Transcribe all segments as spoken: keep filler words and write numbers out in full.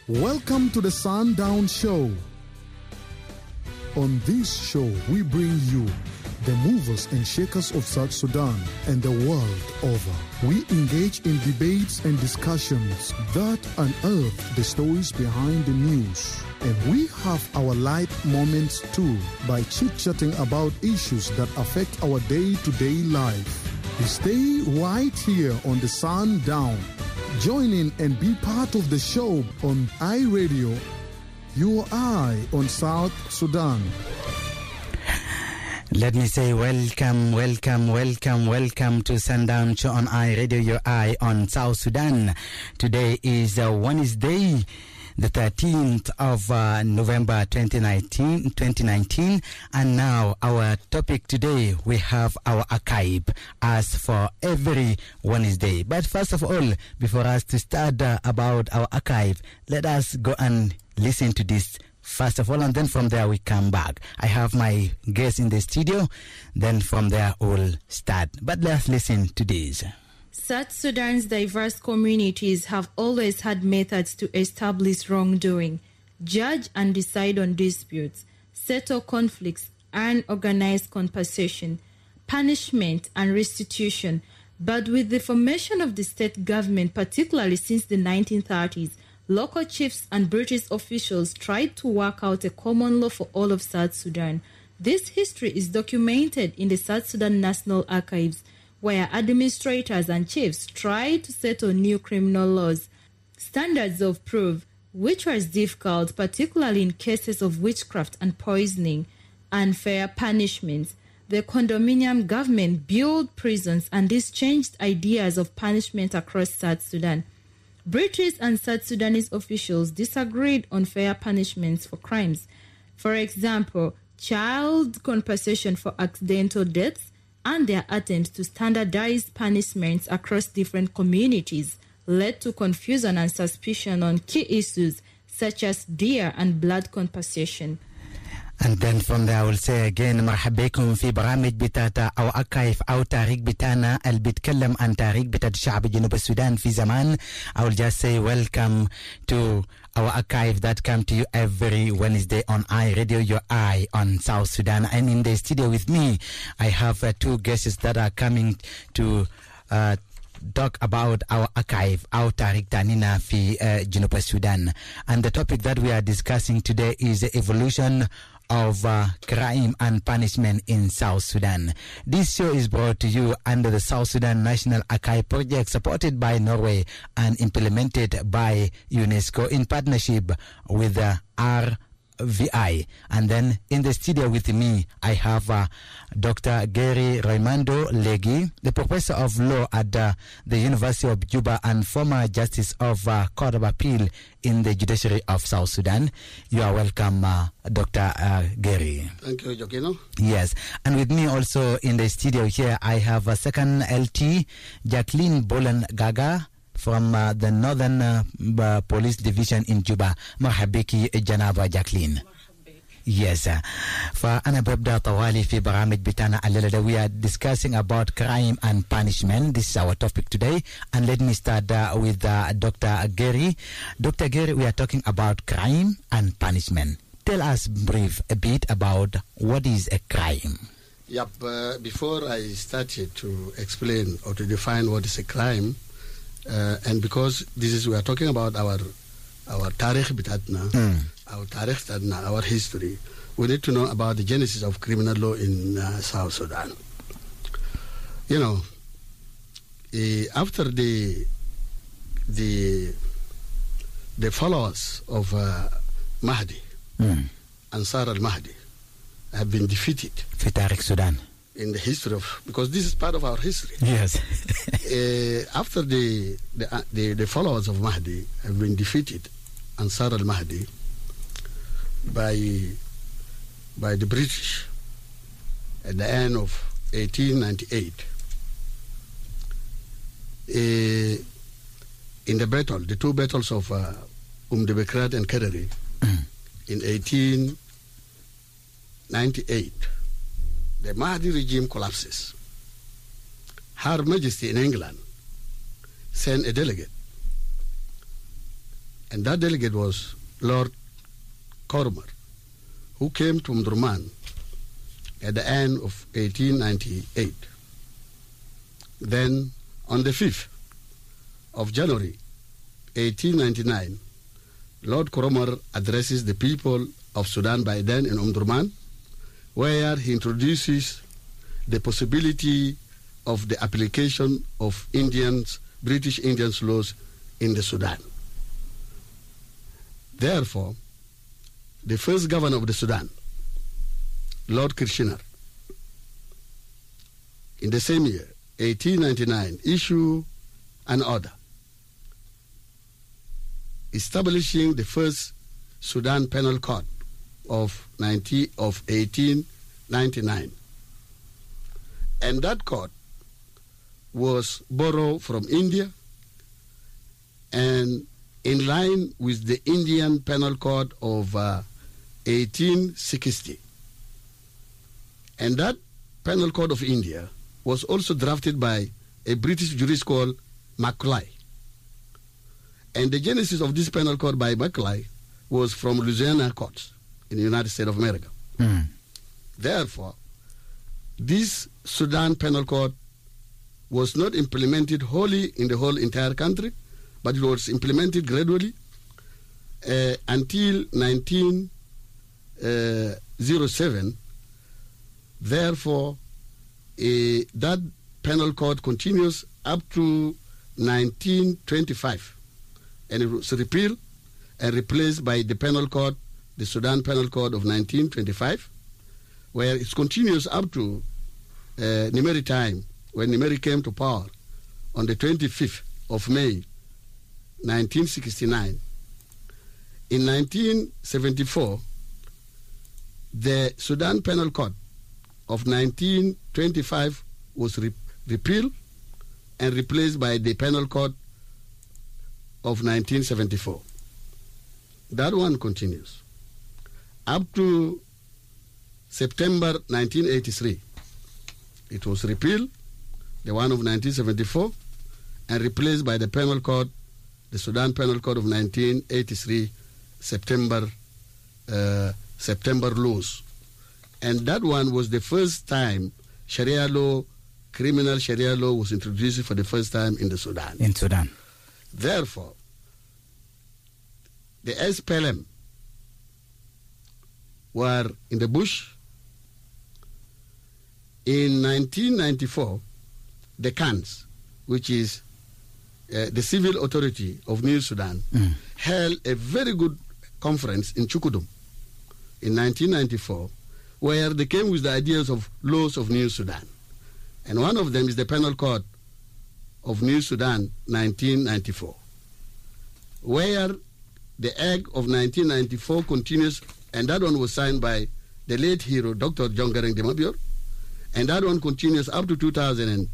Welcome to the Sundown Show. On this show, we bring you the movers and shakers of South Sudan and the world over. We engage in debates and discussions that unearth the stories behind the news. And we have our light moments too by chit-chatting about issues that affect our day-to-day life. Stay right here on the Sundown. Join in and be part of the show on iRadio, your eye on South Sudan. Let me say welcome, welcome, welcome, welcome to Sundown Show on iRadio, your eye on South Sudan. Today is uh, Wednesday, the thirteenth of uh, November twenty nineteen, twenty nineteen, and now our topic today, we have our archive as for every Wednesday. But first of all, before us to start uh, about our archive, let us go and listen to this first of all, and then from there we come back. I have my guest in the studio, then from there we'll start. But let's listen to this. South Sudan's diverse communities have always had methods to establish wrongdoing, judge and decide on disputes, settle conflicts, and organize compensation, punishment, and restitution. But with the formation of the state government, particularly since the nineteen thirties, local chiefs and British officials tried to work out a common law for all of South Sudan. This history is documented in the South Sudan National Archives, where administrators and chiefs tried to settle new criminal laws, standards of proof, which was difficult, particularly in cases of witchcraft and poisoning, and fair punishments. The condominium government built prisons, and this changed ideas of punishment across South Sudan. British and South Sudanese officials disagreed on fair punishments for crimes. For example, child compensation for accidental deaths and their attempts to standardize punishments across different communities led to confusion and suspicion on key issues such as deer and blood compensation. And then from there I will say again مرحبا بكم في برامج بتاعتا أو أركايف أو تاريخ بتاعنا اللي بيتكلم عن تاريخ بتاع الشعب جنوب السودان في زمان. I will just say welcome to our archive that come to you every Wednesday on iRadio, your eye on South Sudan. And in the studio with me, I have uh, two guests that are coming to uh, talk about our archive, our Tariq Tanina fi uh, Junub Sudan. And the topic that we are discussing today is the evolution of uh, crime and punishment in South Sudan. This show is brought to you under the South Sudan National Archive Project, supported by Norway and implemented by UNESCO in partnership with the R V I. And then in the studio with me, I have uh, Doctor Gary Raimondo Legi, the professor of law at uh, the University of Juba and former justice of uh, Court of Appeal in the judiciary of South Sudan. You are welcome, uh, Doctor Uh, Gary. Thank you, Jokino. Yes, and with me also in the studio here, I have a second L T, Jacqueline Bolan Gaga, from uh, the Northern uh, uh, Police Division in Juba. مرحبا جناب جاكلين. Yes, uh, فأنا ببدأ طوالي في برامج بتاعنا الليلة. We are discussing about crime and punishment. This is our topic today. And let me start uh, with uh, Doctor Gary. Doctor Gary, we are talking about crime and punishment. Tell us brief a bit about what is a crime. Yep, uh, before I started to explain or to define what is a crime, Uh, and because this is, we are talking about our our tarikh bitatna, mm. our tarikh bitatna, our history, we need to know about the genesis of criminal law in uh, South Sudan. You know, uh, after the the the followers of uh, Mahdi, mm. Ansar al-Mahdi, have been defeated. في تاريخ Sudan. In the history of, because this is part of our history. Yes. uh, after the the, uh, the the followers of Mahdi have been defeated, Ansar al-Mahdi, by by the British at the end of eighteen ninety-eight, uh, in the battle, the two battles of uh, Umm Debekrat and Kedari, mm. in eighteen ninety-eight, the Mahdi regime collapses. Her Majesty in England sent a delegate And that delegate was Lord Cormer, who came to Omdurman at the end of eighteen ninety-eight. Then, on the fifth of January, eighteen ninety-nine, Lord Cormer addresses the people of Sudan by then in Omdurman, where he introduces the possibility of the application of Indians, British Indians laws in the Sudan. Therefore, the first governor of the Sudan, Lord Kirchner, in the same year, eighteen ninety-nine, issued an order establishing the first Sudan Penal Code of, of eighteen ninety-nine. And that code was borrowed from India and in line with the Indian Penal Code of uh, eighteen sixty. And that Penal Code of India was also drafted by a British jurist called Macaulay. And the genesis of this Penal Code by Macaulay was from Louisiana courts in the United States of America. Mm. Therefore, this Sudan Penal Code was not implemented wholly in the whole entire country, but it was implemented gradually uh, until nineteen oh seven. Therefore, uh, that penal code continues up to nineteen twenty-five, and it was repealed and replaced by the penal code, the Sudan Penal Code of nineteen twenty-five, where it continues up to uh, Nimeri time, when Nimeri came to power on the twenty-fifth of May, nineteen sixty-nine. In nineteen seventy-four, the Sudan Penal Code of nineteen twenty-five was re repealed and replaced by the Penal Code of nineteen seventy-four. That one continues up to September nineteen eighty-three. It was repealed, the one of nineteen seventy-four, and replaced by the Penal Code, the Sudan Penal Code of nineteen eighty-three, September, uh, September laws. And that one was the first time Sharia law, criminal Sharia law was introduced for the first time in the Sudan. In Sudan. Therefore, the S P L M were in the bush. In nineteen ninety-four, the C A N S, which is uh, the civil authority of New Sudan, mm. held a very good conference in Chukudum in nineteen ninety-four, where they came with the ideas of laws of New Sudan. And one of them is the Penal Code of New Sudan, nineteen ninety-four, where the Act of nineteen ninety-four continues, and that one was signed by the late hero, Doctor John Garang de Mabior, and that one continues up to two thousand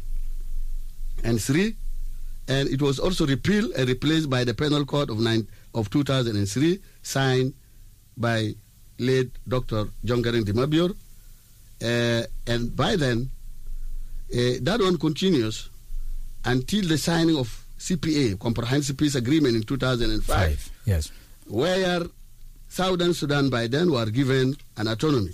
three, and it was also repealed and replaced by the Penal Code of, nine, of two thousand three, signed by late Doctor John Garang de Mabior, uh, and by then, uh, that one continues until the signing of C P A, Comprehensive Peace Agreement, in two thousand five, Five, yes, where Southern Sudan by then were given an autonomy,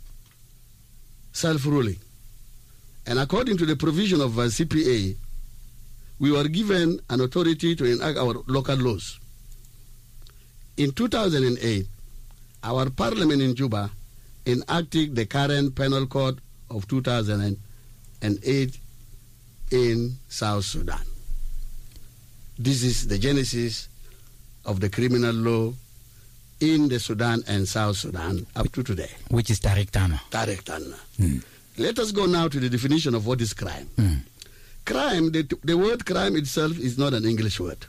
self-ruling. And according to the provision of uh, C P A, we were given an authority to enact our local laws. In two thousand eight, our parliament in Juba enacted the current penal code of two thousand eight in South Sudan. This is the genesis of the criminal law in the Sudan and South Sudan up to today. Which is Tariq Tana. Tariq Tana. Mm. Let us go now to the definition of what is crime. Mm. Crime, the, the word crime itself is not an English word.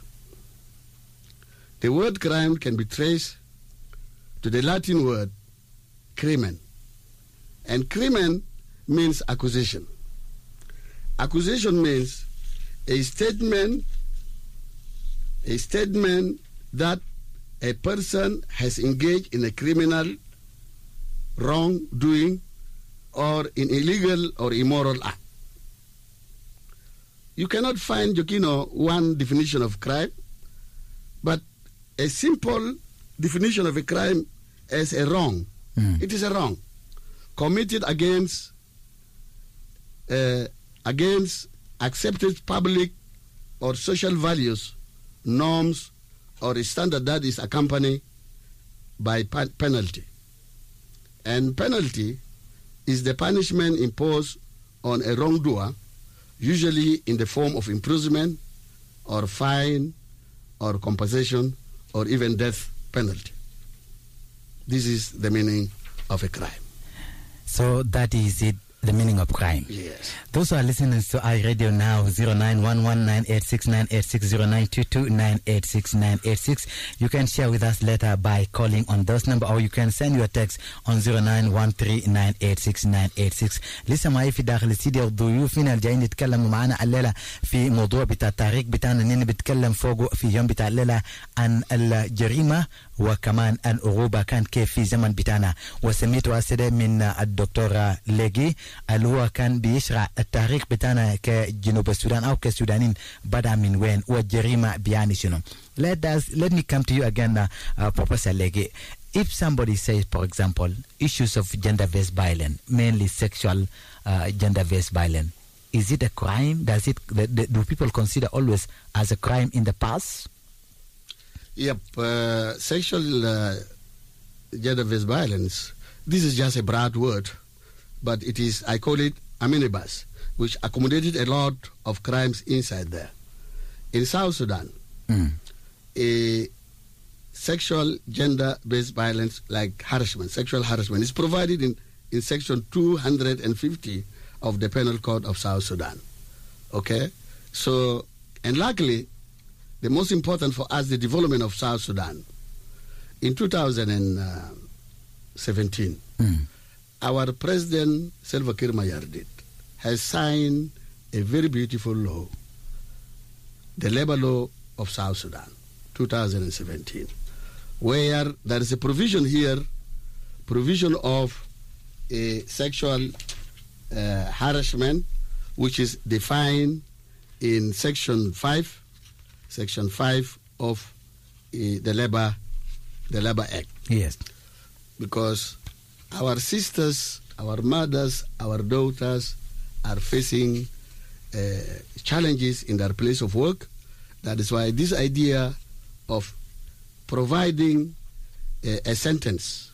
The word crime can be traced to the Latin word crimen. And crimen means accusation. Accusation means a statement, a statement that a person has engaged in a criminal wrongdoing or in illegal or immoral act. You cannot find, Jokino, one definition of crime, but a simple definition of a crime as a wrong. Mm. It is a wrong committed against uh, against accepted public or social values, norms, or a standard that is accompanied by penalty. And penalty is the punishment imposed on a wrongdoer, usually in the form of imprisonment or fine or compensation or even death penalty. This is the meaning of a crime. So that is it, the meaning of crime. Yes. Those who are listening to iRadio now, zero nine one one nine eight six nine eight six, zero nine two two nine eight six nine eight six. You can share with us later by calling on those numbers, or you can send your text on zero nine one three nine eight six nine eight six. لسه معي في داخل الاستديو ضيوفنا الجايين يتكلموا معنا الليلة في موضوع بتاع التاريخ بتاعنا، اننا بنتكلم فوقه في يوم بتاع الليلة عن الجريمة وكمان العقوبة كان كيف في زمن بتاعنا. وسميت واسدة من الدكتور ليجي اللي هو كان بيشرح التاريخ بتاعنا كجنوب السودان أو كسودانين بدأ من وين والجريمة بيعني شنو. Let us let me come to you again, uh, uh, Professor Legi. If somebody says, for example, issues of gender-based violence, mainly sexual uh, gender-based violence, is it a crime? Does it the, the, do people consider always as a crime in the past? Yep, uh, sexual uh, gender-based violence. This is just a broad word, but it is, I call it omnibus, which accommodated a lot of crimes inside there. In South Sudan, mm. a sexual gender-based violence like harassment, sexual harassment, is provided in, in section two hundred fifty of the Penal Code of South Sudan. Okay? So, and luckily, the most important for us, the development of South Sudan. In two thousand seventeen, mm. our President Salva Kiir Mayardit has signed a very beautiful law, the labor law of South Sudan, two thousand seventeen, where there is a provision here, provision of a sexual uh, harassment, which is defined in section five, section five of uh, the labor, the Labor Act. Yes. Because our sisters, our mothers, our daughters are facing uh, challenges in their place of work. That is why this idea of providing a, a sentence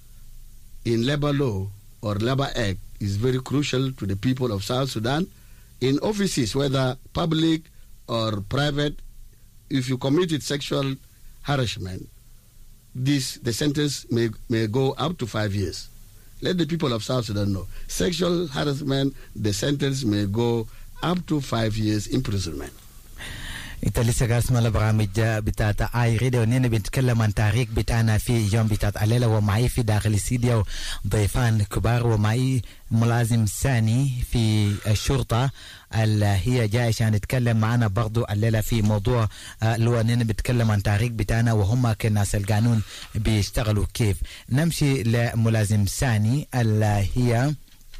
in labor law or Labor Act is very crucial to the people of South Sudan. In offices, whether public or private, if you committed sexual harassment, this the sentence may, may go up to five years. Let the people of South Sudan know. Sexual harassment, the sentence may go up to five years imprisonment. انت لسه قاعد اسمع البرامج بتاعت اي راديو، اننا بنتكلم عن تاريخ بتاعنا في يوم بتاعت الليله، ومعي في داخل الاستديو ضيفان كبار، ومعي ملازم ثاني في الشرطه اللي هي جاي عشان نتكلم معنا برضو الليله في موضوع اللي هو اننا بنتكلم عن تاريخ بتاعنا وهم كناس القانون بيشتغلوا كيف. نمشي لملازم ثاني اللي هي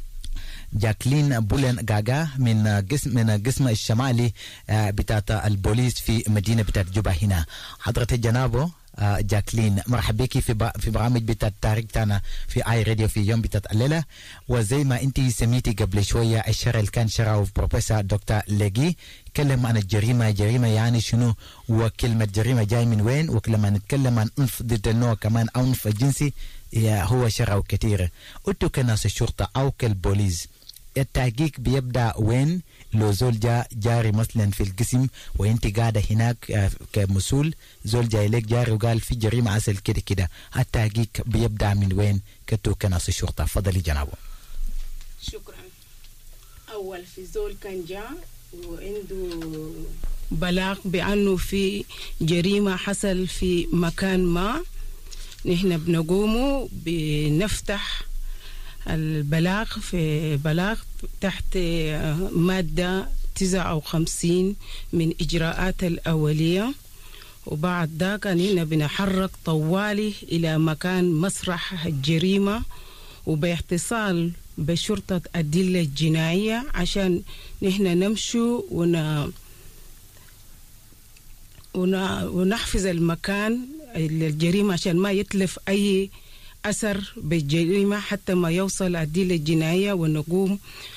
جاكلين بولن غاغا من قسم من القسم الشمالي بتاعت البوليس في مدينه بتاعت جوبا هنا. حضرة الجنابه جاكلين، مرحبا بك في في برامج بتاعت التاريخ بتاعنا في اي راديو في يوم بتاعت الليله. وزي ما انت سميتي قبل شويه الشرح اللي كان شرحه بروفيسور دكتور ليجي تكلم عن الجريمه، جريمه يعني شنو، وكلمه جريمه جاي من وين، ولما نتكلم عن عنف ضد النوع كمان او عنف الجنسي هو شرحه كثير. انتوا كناس الشرطه او كالبوليس التحقيق بيبدأ وين؟ لو زول جا جاري مثلا في القسم وانت قاعدة هناك كمسؤول، زول جاي لك جاري وقال في جريمة أصل كده كده، التحقيق بيبدأ من وين كتو كناس الشرطة؟ فضلي جنابه. شكرا. أول في زول كان جا وعنده بلاغ بأنه في جريمة حصل في مكان ما، نحن بنقوموا بنفتح البلاغ في بلاغ تحت مادة تسعة وخمسين من إجراءات الأولية، وبعد ذاك نحن بنحرك طوالي إلى مكان مسرح الجريمة وباتصال بشرطة الدلة الجنائية عشان نحن نمشوا ون ونحفظ المكان الجريمة عشان ما يتلف أي أثر بالجريمة حتى ما يوصل الأدلة الجنائية، ونقوم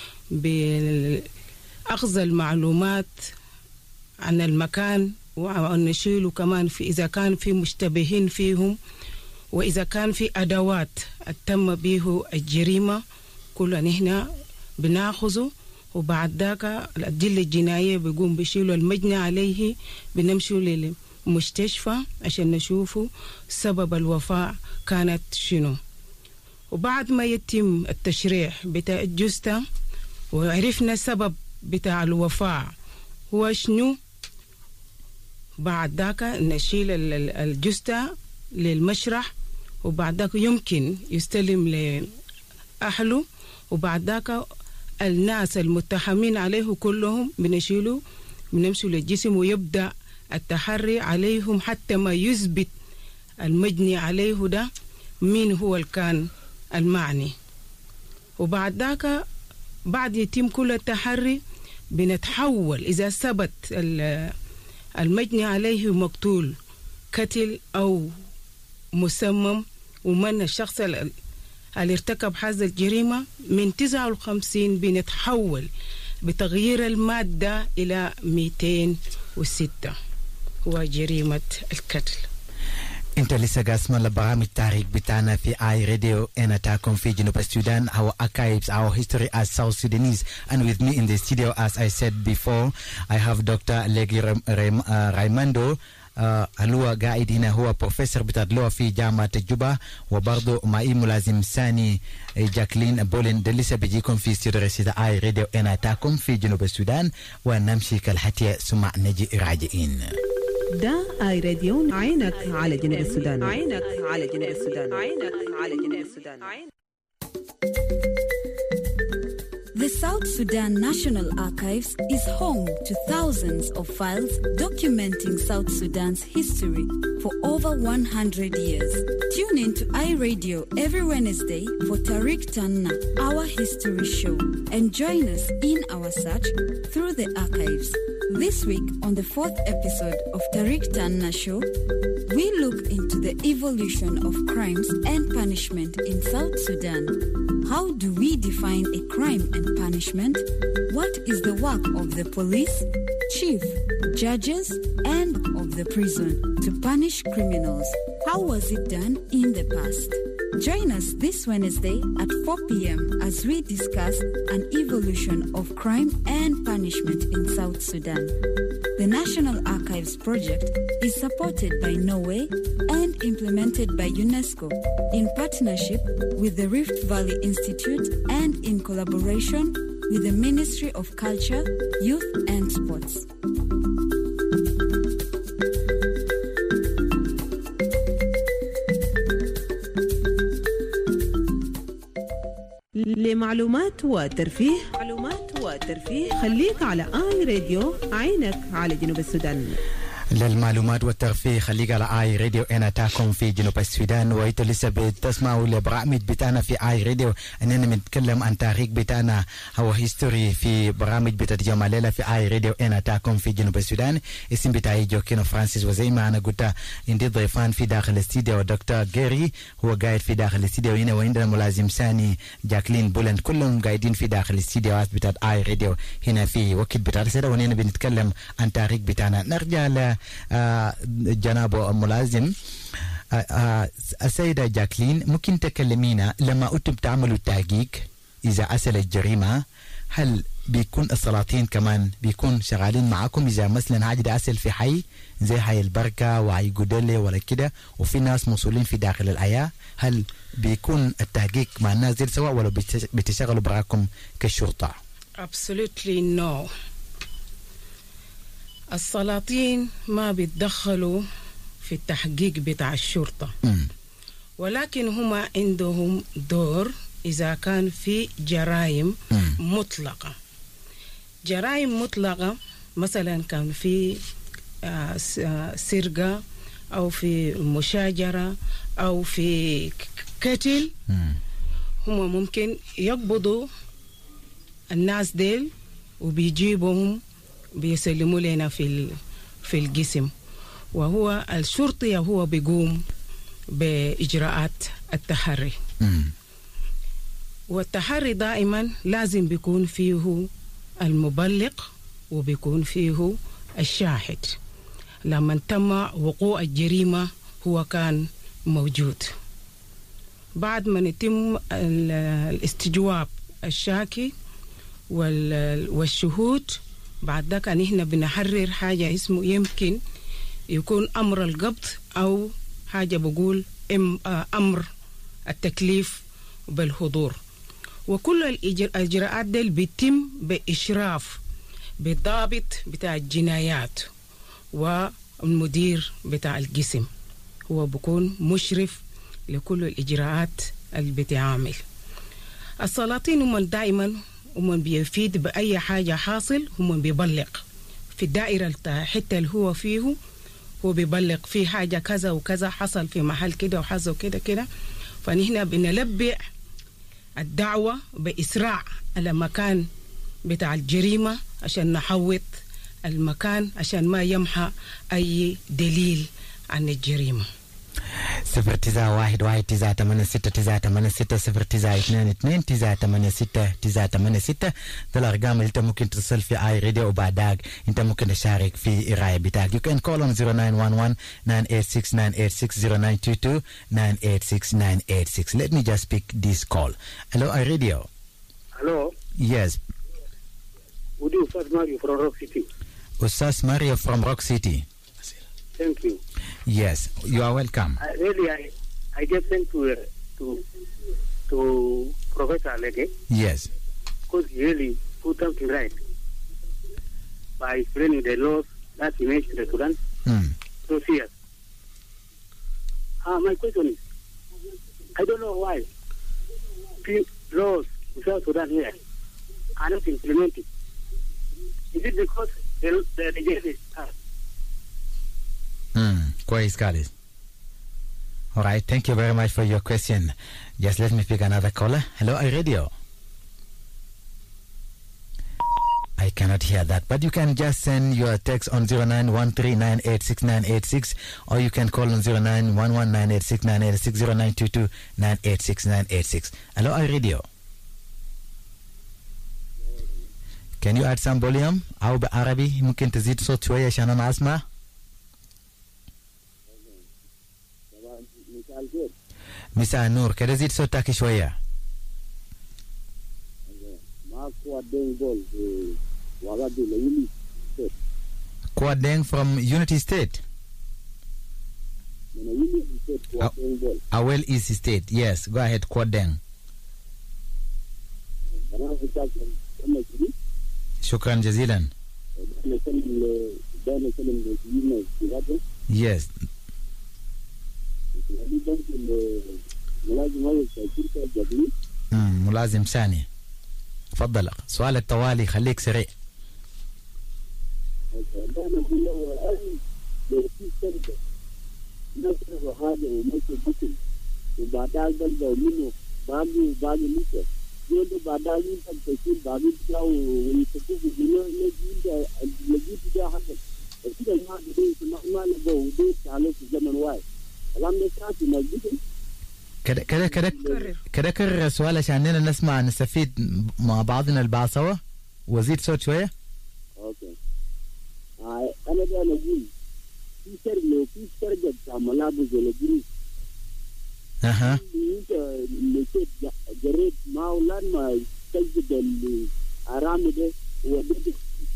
بأخذ المعلومات عن المكان ونشيله كمان في إذا كان في مشتبهين فيهم، وإذا كان في أدوات تم به الجريمة كلها نحن بناخذه. وبعد ذاك الأدلة الجنائية بيقوم بيشيلوا المجني عليه، بنمشوا للمستشفى عشان نشوفوا سبب الوفاة كانت شنو. وبعد ما يتم التشريح بتاع الجثة وعرفنا سبب بتاع الوفاة هو شنو، بعد ذاك نشيل الجثة للمشرح، وبعد ذاك يمكن يستلم لأهله، وبعد ذاك الناس المتهمين عليه كلهم بنشيلوا بنمشوا للجسم، ويبدأ التحري عليهم حتى ما يثبت المجني عليه ده مين هو الكان المعني. وبعد ذاك بعد يتم كل التحري بنتحول إذا ثبت المجني عليه مقتول قتل أو مسمم، ومن الشخص اللي ارتكب هذا الجريمة من تسعة وخمسين بنتحول بتغيير المادة إلى مئتين وستة وجريمة القتل. انت لسه قاسم البرامج التاريخ بتاعنا في اي راديو انا تاكم في جنوب السودان. Our archives, our history as South Sudanese, and with me in the studio, as I said before, I have Doctor Legi Raimondo Alua قاعد هنا، هو بروفيسور بتاع اللغة في جامعة الجوبة، وبرضه معي ملازم ثاني جاكلين بولين. ده لسه بيجيكم في استوديو رشيد اي راديو انا تاكم في جنوب السودان، ونمشي كالحتية ثم نجي راجعين. ده اي راديو، عينك على جنوب السودان، عينك على جنوب السودان، عينك على جنوب السودان. The South Sudan National Archives is home to thousands of files documenting South Sudan's history for over one hundred years. Tune in to iRadio every Wednesday for Tariq Tanna, our history show, and join us in our search through the archives. This week on the fourth episode of Tariq Tanna Show, we look into the evolution of crimes and punishment in South Sudan. How do we define a crime and punishment? What is the work of the police, chief, judges, and of the prison to punish criminals? How was it done in the past? Join us this Wednesday at four p.m. as we discuss an evolution of crime and punishment in South Sudan. The National Archives project is supported by Norway and implemented by UNESCO in partnership with the Rift Valley Institute and in collaboration with the Ministry of Culture, Youth and Sports. لمعلومات وترفيه معلومات وترفيه خليك على آي راديو، عينك على جنوب السودان. للمعلومات والترفيه خليك على اي راديو انا تاكم في جنوب السودان. وانتو لسه بتسمعوا البرامج بتاعنا في اي راديو، اننا بنتكلم عن تاريخ بتاعنا او هيستوري في برامج بتاعت الليله في اي راديو انا تاكم في جنوب السودان. اسم بتاعي جوكينو فرانسيس، وزي ما انا قلت عندي ضيفان في داخل الاستديو، دكتور جيري هو قاعد في داخل الاستديو هنا، وعندنا ملازم ثاني جاكلين بولند، كلهم قاعدين في داخل الاستديوهات بتاعت اي راديو هنا في وقت بتاع السنه، ونحن بنتكلم عن تاريخ بتاعنا. نرجع ل آه جناب الملازم. آه آه السيدة جاكلين، ممكن تكلمينا لما أنتم تعملوا تحقيق إذا أصل الجريمة، هل بيكون السلاطين كمان بيكون شغالين معاكم؟ إذا مثلا حاجة ده أصل في حي زي حي البركة وحي قدلة ولا كده، وفي ناس مسؤولين في داخل الحياة، هل بيكون التحقيق مع الناس دي سواء ولا بتشتغلوا براكم كشرطة؟ Absolutely no. السلاطين ما بيتدخلوا في التحقيق بتاع الشرطة، م. ولكن هما عندهم دور إذا كان في جرائم م. مطلقة. جرائم مطلقة مثلا كان في سرقة أو في مشاجرة أو في قتل، هما ممكن يقبضوا الناس ديل وبيجيبهم بيسلموا لنا في في القسم. وهو الشرطي هو بيقوم بإجراءات التحري. مم. والتحري دائما لازم بيكون فيه المبلغ وبيكون فيه الشاهد. لما تم وقوع الجريمة هو كان موجود. بعد ما يتم الاستجواب الشاكي والشهود، بعد ذلك نحن بنحرر حاجة اسمه يمكن يكون أمر القبض أو حاجة بقول أمر التكليف بالحضور. وكل الإجراءات دي بيتم بإشراف بالضابط بتاع الجنايات والمدير بتاع القسم، هو بيكون مشرف لكل الإجراءات اللي بتعمل. السلاطين هم دائما هم بيفيد بأي حاجة حاصل، هم بيبلغ في الدائرة الحتة اللي هو فيه، هو بيبلغ في حاجة كذا وكذا حصل في محل كده وحصل كده كده. فنحن بنلبع الدعوة بإسراع على مكان بتاع الجريمة عشان نحوط المكان عشان ما يمحى أي دليل عن الجريمة. صفر تسعة واحد واحد تسعة ثمانية ستة تسعة ثمانية ستة صفر تسعة اثنين اثنين تسعة ثمانية ستة تسعة ثمانية ستة. ده الأرقام اللي أنت ممكن تتصل في آي راديو، وبعدك أنت ممكن تشارك في الرأي بتاعك. You can call on zero nine one one nine eight six nine eight six zero nine two two nine eight six nine eight six. Let me just pick this call. Hello, I Radio. Hello. Yes. Would you Ustaz Mario from Rock City? Ustaz Mario from Rock City. Thank you. Yes, you are welcome. I, really, I, I just sent to uh, to to Professor Alege. Yes. Because he really put something right by explaining the laws that he mentioned in Sudan. Mm. So serious. Uh, my question is, I don't know why few laws in South Sudan here are not implemented. Is it because the the, the judges are Hmm, Kwais Kalis. All right, thank you very much for your question. Just let me pick another caller. Hello, I Radio. I cannot hear that, but you can just send your text on zero nine one three nine eight six nine eight six, or you can call on zero nine one one nine eight six nine eight six zero nine two two nine eight six nine eight six. Hello, I Radio. Can you add some volume? أو بعربي ممكن تزيد صوت شوية عشان أنا أسمع. مساء النور، كده زيد صوتك شوية. Kwadeng from Unity State. Awel East State. Yes, go ahead, Kwadeng. Shukran jazilan. Yes. امم ملازم ثاني. تفضل سؤال التوالي، خليك سريع. كده كده كده كده كرر السؤال عشان نسمع نستفيد مع بعضنا البعض سوا، وزيد صوت شويه. اوكي. انا ده انا اقول في سر لو في سرقه بتاع ملابس ولا جريس. اها. انت نسيت جريت ما ولا ما تجد الحرام ده وديك.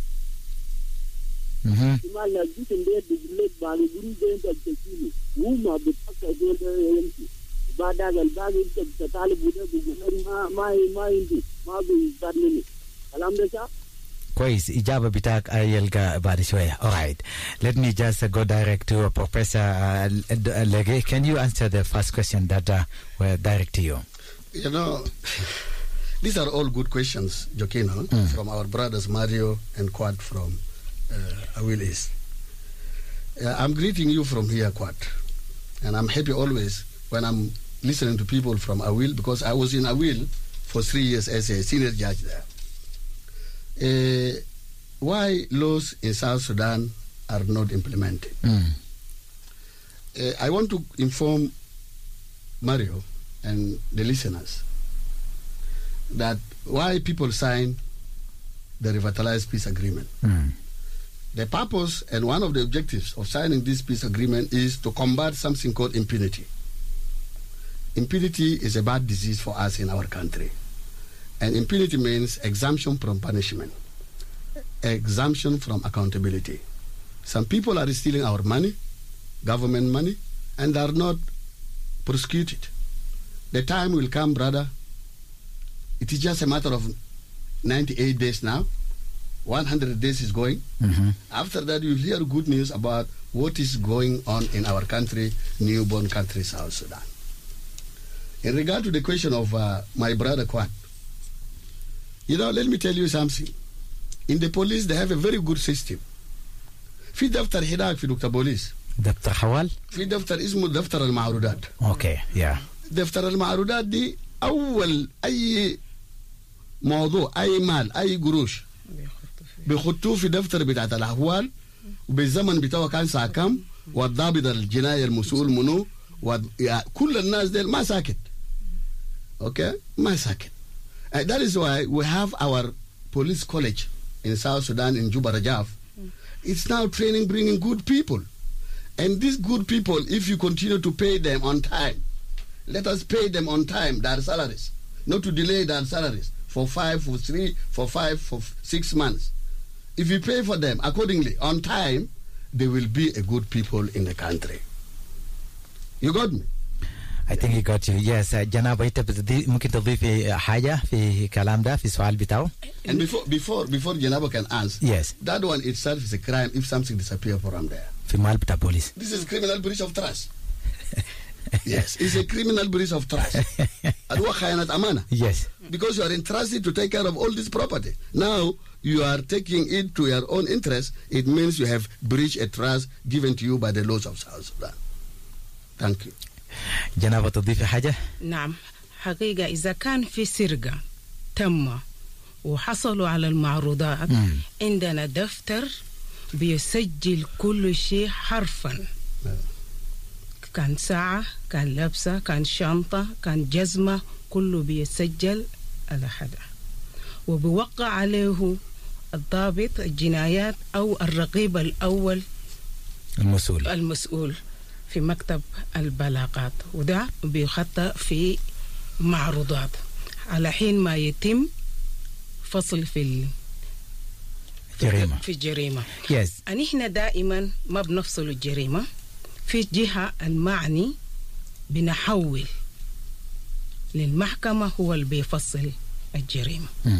اها. ما لا جيت ندير بجلد بعد جريس ده انت بتسيني وما بتفكر ده يمشي. بعد هذا الباقي انت تطالب وده بيقول ما ما ما عندي ما بيقدرني الكلام ده. كويس، إجابة بتاعك يلقى بعد شوية. All right, let me just uh, go direct to uh, Professor uh, Lege. Can you answer the first question that uh, were direct to you? You know, these are all good questions, Jokino, mm. from our brothers Mario and Quad from uh, Awil East. Uh, I'm greeting you from here, Quad, and I'm happy always when I'm listening to people from Awil, because I was in Awil for three years as a senior judge there. Uh, why laws in South Sudan are not implemented? Mm. uh, I want to inform Mario and the listeners that why people sign the revitalized peace agreement. Mm. The purpose and one of the objectives of signing this peace agreement is to combat something called impunity. Impunity is a bad disease for us in our country. And impunity means exemption from punishment, exemption from accountability. Some people are stealing our money, government money, and are not prosecuted. The time will come, brother. It is just a matter of ninety-eight days now. one hundred days is going. Mm-hmm. After that, you'll hear good news about what is going on in our country, newborn country, South Sudan. In regard to the question of uh, my brother Kwat, you know, let me tell you something. In the police, they have a very good system. في دفتر هناك في دكتور بوليس. دفتر حوال؟ في دفتر اسمه دفتر المعروضات. اوكي يا. دفتر المعروضات دي أول أي موضوع أي مال أي قروش بيخطوه في دفتر بتاعت الأحوال وبالزمن بتاعه كان ساعة كام والضابط الجناية المسؤول منه وكل الناس دي ما ساكت. Okay? ما ساكت. And that is why we have our police college in South Sudan in Juba Rajaf. It's now training, bringing good people. And these good people, if you continue to pay them on time, let us pay them on time, their salaries, not to delay their salaries for five, for three, for five, for six months. If you pay for them accordingly, on time, they will be a good people in the country. You got me? I think he got you. Yes, جناب انت ممكن تضيفي حاجة في كلام ده في السؤال بتاعه. And before before before Janaba can answer, yes, that one itself is a crime if something disappears from there. في مال بتاع police. This is criminal breach of trust. Yes, it's a criminal breach of trust. أدوى خيانة أمانة. Yes. Because you are entrusted to take care of all this property. Now you are taking it to your own interest. It means you have breached a trust given to you by the laws of South Sudan. Thank you. جنابة تضيفي حاجة؟ نعم، حقيقة إذا كان في سرقة تم وحصلوا على المعروضات مم. عندنا دفتر بيسجل كل شيء حرفا. كان ساعة، كان لبسة، كان شنطة، كان جزمة، كله بيسجل على حدا وبيوقع عليه الضابط الجنايات أو الرقيب الأول المسؤول المسؤول في مكتب البلاغات، وده بيخطى في معروضات على حين ما يتم فصل في الجريمة في الجريمة. yes. أن إحنا دائما ما بنفصل الجريمة في جهة المعني، بنحول للمحكمة هو اللي بيفصل الجريمة. mm.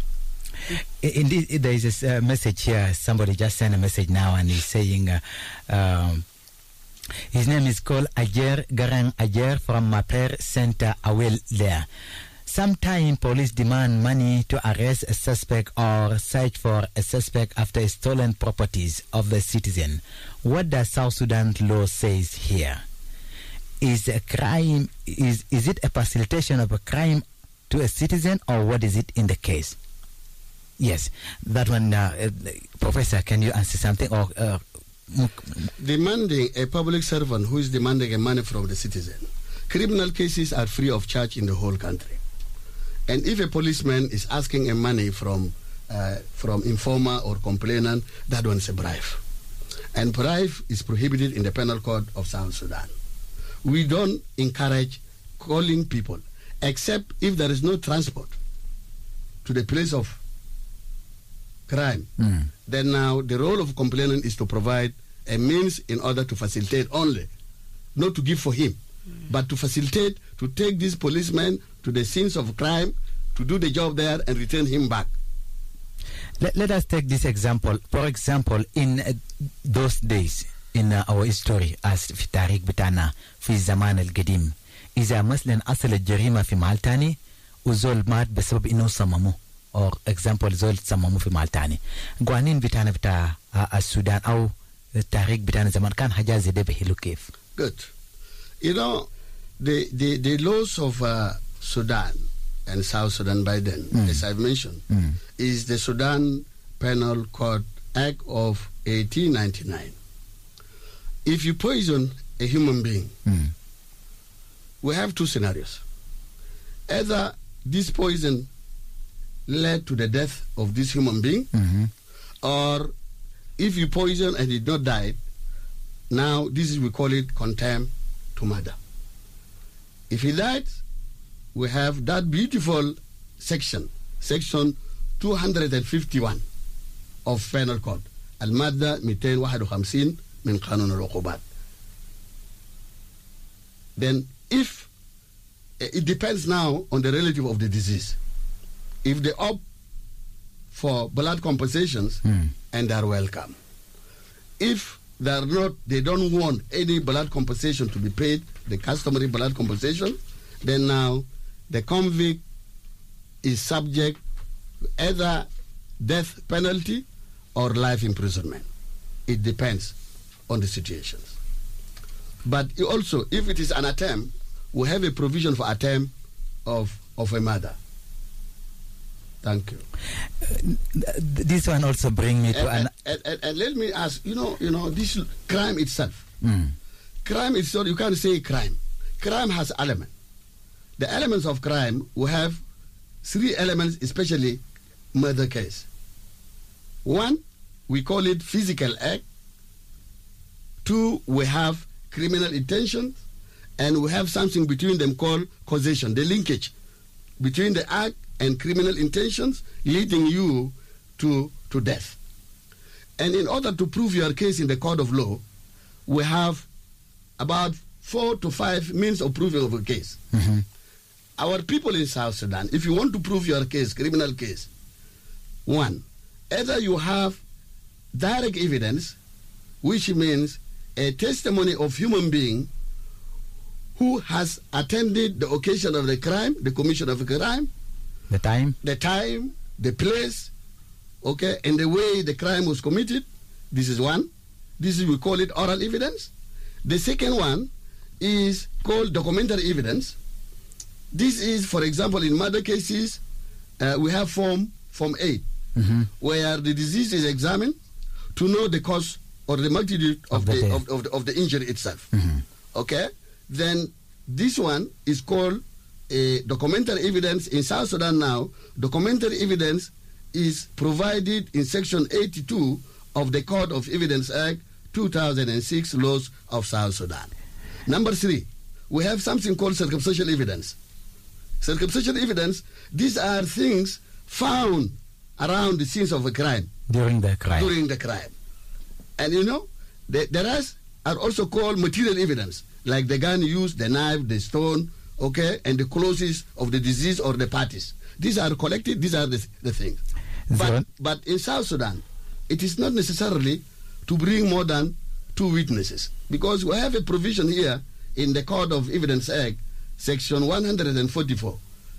Indeed, there is a message here. Somebody just sent a message now and he's saying uh, um, his name is called Ajer Garang Ajer from Maper Center Awil there. Sometimes police demand money to arrest a suspect or search for a suspect after stolen properties of the citizen. What does South Sudan law says here? Is a crime is is it a facilitation of a crime to a citizen, or what is it in the case? Yes, that one, uh, uh, Professor. Can you answer something? Or uh, demanding a public servant who is demanding a money from the citizen. Criminal cases are free of charge in the whole country. And if a policeman is asking a money from uh, from informer or complainant, that one's a bribe. And bribe is prohibited in the penal code of South Sudan. We don't encourage calling people, except if there is no transport to the place of crime. Mm. Then now the role of complainant is to provide a means in order to facilitate only, not to give for him, mm. but to facilitate, to take this policeman to the scenes of crime, to do the job there and return him back. Let, let us take this example. For example, in uh, those days, in uh, our history as في تاريخ بتاعنا في الزمان القديم، إذا مثلا أصل الجريمة في محل تاني وزول مات بسبب إنه صمموه، or example زول صمموه في محل تاني، قوانين بتاعنا بتاع uh, السودان أو التاريخ بتاعنا زمان كان حاجة زي ده بحلو كيف؟ Good. You know, the, the, the laws of uh, Sudan and South Sudan by then, mm. as I've mentioned, mm. is the Sudan Penal Code Act of eighteen ninety-nine. If you poison a human being, Mm. we have two scenarios. Either this poison led to the death of this human being, Mhm. or if you poison and did not die, now this is, we call it contempt to murder. If he died, we have that beautiful section, section two hundred fifty-one of Penal Code, Al-Madda two hundred fifteen min Qanun al-Uqubat. Then if, it depends now on the relative of the disease. If they opt for blood compensations, Mm. and they are welcome. If they are not, they don't want any blood compensation to be paid, the customary blood compensation, then now the convict is subject to either death penalty or life imprisonment. It depends on the situations. But also, if it is an attempt, we have a provision for attempt of, of a murder. Thank you. Th- This one also bring me to And, an. and, and, and let me ask, you know, you know, this crime itself. Mm. Crime itself, you can't say crime. Crime has elements. The elements of crime, we have three elements, especially murder case. One, we call it physical act. Two, we have criminal intention. And we have something between them called causation, the linkage between the act and criminal intentions leading you to, to death. And in order to prove your case in the court of law, we have about four to five means of proving of a case. Mhm. Our people in South Sudan, if you want to prove your case, criminal case, one, either you have direct evidence, which means a testimony of human being who has attended the occasion of the crime, the commission of a crime, The time. the time, the place, okay, and the way the crime was committed. This is one. This is, we call it oral evidence. The second one is called documentary evidence. This is, for example, in murder cases, uh, we have form, form eight, Mhm. where the disease is examined to know the cause or the magnitude of, Of the the, death. of, of, the, of the injury itself. Mhm. Okay? Then this one is called a documentary evidence. In South Sudan now, documentary evidence is provided in Section eighty-two of the Code of Evidence Act two thousand six laws of South Sudan. Number three, we have something called circumstantial evidence. Circumstantial evidence, these are things found around the scenes of a crime, During the crime. during the crime. And you know, the, the rest are also called material evidence, like the gun used, the knife, the stone, okay, and the clothes of the deceased or the parties. These are collected, these are the, the things. Zero- But, but in South Sudan, it is not necessarily to bring more than two witnesses, because we have a provision here in the Code of Evidence Act, Section one hundred forty-four,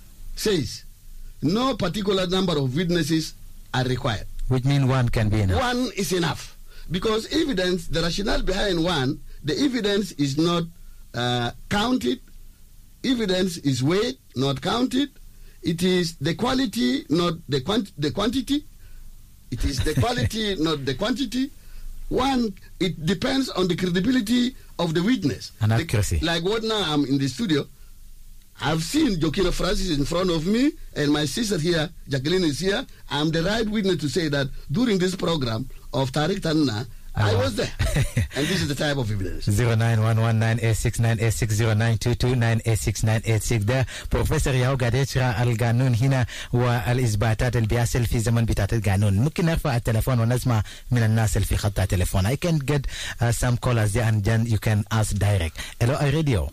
says no particular number of witnesses are required. Which means one can be enough. One is enough, because evidence, the rationale behind one, the evidence is not uh, counted, evidence is weighed, not counted. It is the quality, not the, quant- the quantity. It is the quality, not the quantity. One, it depends on the credibility of the witness. And The- accuracy. like what now I'm in the studio, I've seen Jokina Francis in front of me, and my sister here, Jacqueline, is here. I'm the right witness to say that during this program of Tariq Tanna, I Oh. was there. And this is the type of evidence. zero nine one one nine eight six nine eight six zero nine two two nine eight six nine eight six. ده بروفيسور ياو قاعد يشرح القانون هنا والإثباتات اللي بيحصل في زمن بتاعت القانون. ممكن نرفع التليفون ونسمع من الناس اللي في خط التليفون. I can get uh, some callers there and then you can ask direct. Hello, iRadio.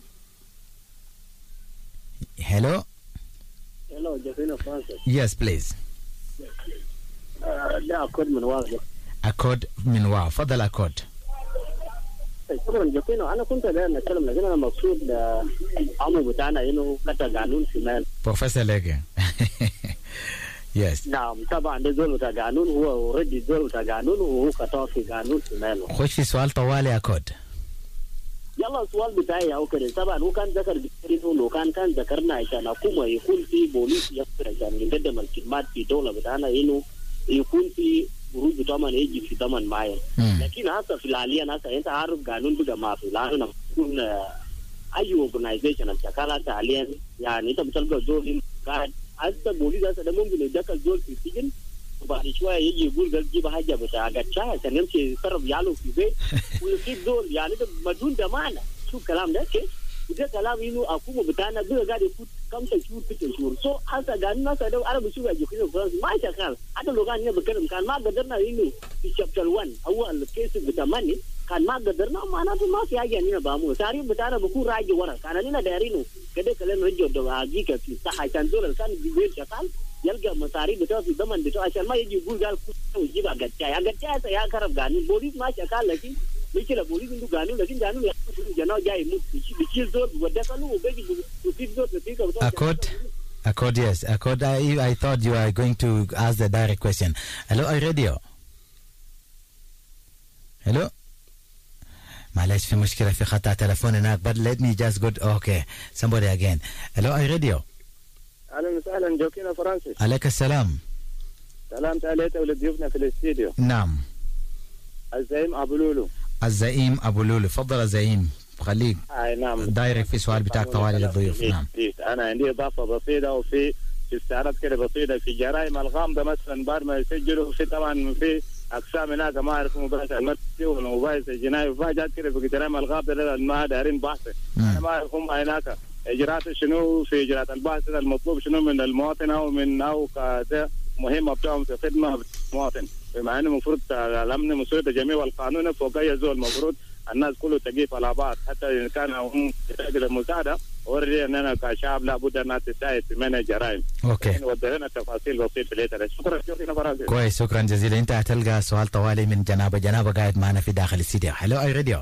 Hello? Hello, Jafina Francis. Yes, please. آه، ده أكود من واضح. أكود من واو. فضل أكود. شكرا جفينا. أنا كنت دايما نتكلم لكن أنا مقصود آه، عمو بتاعنا إنه كتا قانون شمال. بروفيسور ليجي. Yes. نعم طبعا ده زول بتاع قانون هو اوريدي زول بتاع قانون وهو كتا في قانون شمال. خش في سؤال طوالي أكود. يلا السؤال بتاعي أو كده طبعا هو كان ذكر بكثير لو كان كان ذكرنا عشان حكومة يكون في بوليس يقدر عشان يقدم الخدمات في دولة بتاعنا إنه يكون في خروج طبعا يجي في ثمن معين. لكن هسه في الحاليا هسه انت عارف قانون بقى ما في لانه نكون اي اورجنايزيشن شغاله حاليا يعني انت بتلقى زول قاعد هسه بوليس هسه ده ممكن يدخل زول في السجن وبعد شويه يجي يقول قال جيب حاجه بتاع قتشا عشان يمشي يصرف ياله في البيت ويصيب زول يعني ده بدون ضمانه. شو الكلام ده كيف؟ وده كلام انه الحكومه بتاعنا بقى قاعد يفوت خمسة شهور ستة شهور. سو هسه قاعدين هسه ده انا بشوف اجوكيشن فرنسا ما شغال. حتى لو كان بتكلم كان ما قدرنا انه في شابتر واحد هو الكيس بتاع ماني كان ما قدرنا معناته ما في حاجه اننا بعمل تاريخ بتاعنا بكون راجع ورا كان اننا دايرينه كده كلام رجع حقيقه في صح عشان دول كان بيقول شغال يلقى مصاري بتاعه في ضمن بتاعه عشان ما يجي يقول قال يجيب قتاي قتاي يا خرب قانون بوليس ما شغال. لكن مشكله بوليس عنده قانون لكن قانون جناه جاي يموت بيشيل زول ودخلوا وبيجي يصيب زول نتيجه بتاعه Accord, Accord, yes. Accord, I, I thought you were going to ask the direct question. Hello, iRadio. Hello. معلش في مشكلة في خط تلفون هناك but let me just go okay somebody again. Hello, iRadio. أهلا وسهلا جوكينا فرانسيس. عليك السلام. سلام عليك ولضيوفنا في الاستديو. نعم. الزعيم أبو لولو. الزعيم أبو لولو، تفضل الزعيم. خليك اي نعم دايركت في سؤال بتاعك طوالي للضيوف. نعم. انا عندي اضافه بسيطه وفي استعارات كده بسيطه في جرائم الغامضه مثلا بعد ما يسجلوا في طبعا في اقسام هناك ما اعرف مباحث المدني والمباحث الجنائي وفاجات كده في جرائم الغامضه ما دارين بحث. انا ما اعرف هم هناك اجراءات شنو في اجراءات البحث المطلوب شنو من المواطن او من او كذا مهمه بتاعهم في خدمه المواطن بما انه المفروض الامن مسؤوليه جميع القانون فوق اي زول المفروض الناس كله تقيف على بعض حتى إن كان هم يحتاج المساعدة وري أننا كشعب لابد أن تساعد في منع الجرائم. أوكي. ودينا تفاصيل بسيطة في الإنترنت. شكرا شكرا كويس شكرا جزيلا. أنت هتلقى سؤال طوالي من جنابة جنابة قاعد معنا في داخل الاستديو. هلو أي راديو.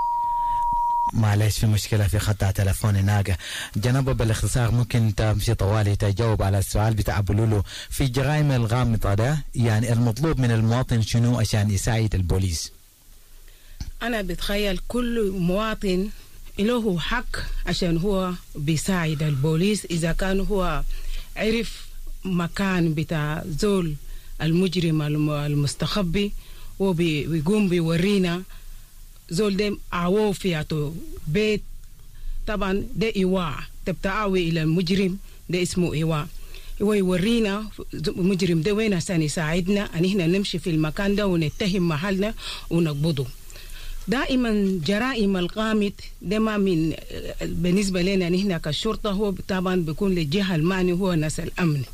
معلش في مشكلة في خط تلفون هناك. جنابة بالاختصار ممكن تمشي طوالي تجاوب على السؤال بتاع أبو لولو في الجرائم الغامضة ده يعني المطلوب من المواطن شنو عشان يساعد البوليس؟ أنا بتخيل كل مواطن له حق عشان هو بيساعد البوليس إذا كان هو عرف مكان بتاع زول المجرم المستخبي وبيقوم بيورينا زول ده عوو فياتو بيت طبعا ده إيواء تبتعوي إلى المجرم ده اسمه إيواء هو يورينا المجرم ده وين عشان يساعدنا أن احنا نمشي في المكان ده ونتهم محلنا ونقبضه. دائما جرائم الغامض ده ما من بالنسبة لنا نحن كالشرطة هو طبعا بيكون للجهة المعني هو ناس الأمن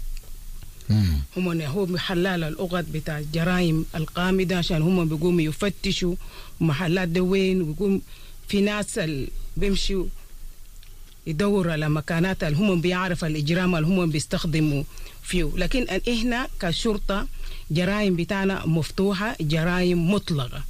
هم هو حلال الأغد بتاع الجرائم الغامضة عشان هم بيقوموا يفتشوا محلات ده وين ويقوم في ناس بيمشوا يدوروا على مكانات اللي هم بيعرف الإجرام اللي هم بيستخدموا فيه. لكن إحنا كالشرطة جرائم بتاعنا مفتوحة جرائم مطلقة.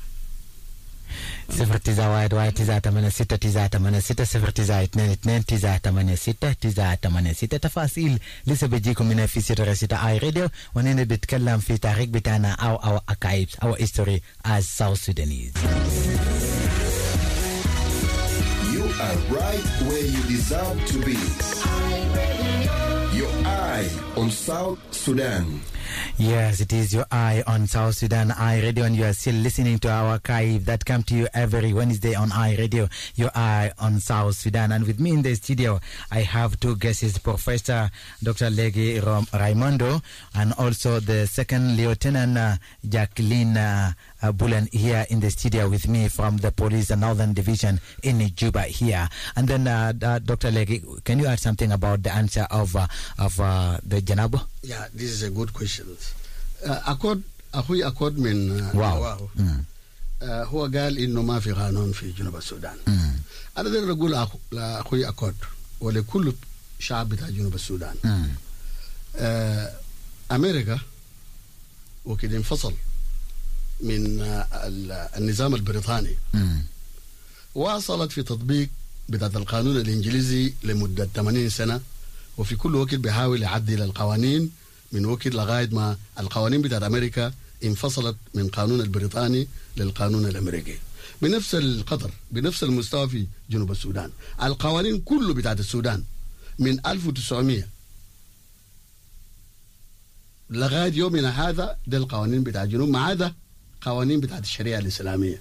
صفر تسعة واحد واحد تسعة ثمانية ستة تسعة ثمانية ستة صفر تسعة اثنين اثنين تسعة ثمانية ستة تسعة ثمانية ستة. تفاصيل لسه بتجيكم من في ستة ستة اي راديو ونحن بنتكلم في تاريخ بتاعنا او او archives او history as South Sudanese. You are right where you deserve to be. Your eye on South Sudan. Yes, it is your eye on South Sudan I Radio, and you are still listening to our archive that come to you every Wednesday on I Radio, your eye on South Sudan. And with me in the studio, I have two guests, Professor Doctor Legi Raimondo, and also the second Lieutenant uh, Jacqueline uh, uh, Bulan here in the studio with me from the Police Northern Division in Juba here. And then uh, uh, Doctor Legi, can you add something about the answer of uh, of uh, the Janabo? Yeah, this is a good question. أكود أخوي أكود من واو هو قال إنه ما في قانون في جنوب السودان. أنا أقدر أقول لأخوي أكود ولكل شعب بتاع جنوب السودان أمريكا وكده انفصل من النظام البريطاني واصلت في تطبيق بتاع القانون الإنجليزي لمدة ثمانين سنة وفي كل وقت بيحاول يعدل القوانين من وقت لغاية ما القوانين بتاعت أمريكا انفصلت من قانون البريطاني للقانون الأمريكي بنفس القدر بنفس المستوى في جنوب السودان. القوانين كله بتاعت السودان من ألف وتسعمية لغاية يومنا هذا ده القوانين بتاع الجنوب، ما عدا قوانين بتاعت الشريعة الإسلامية.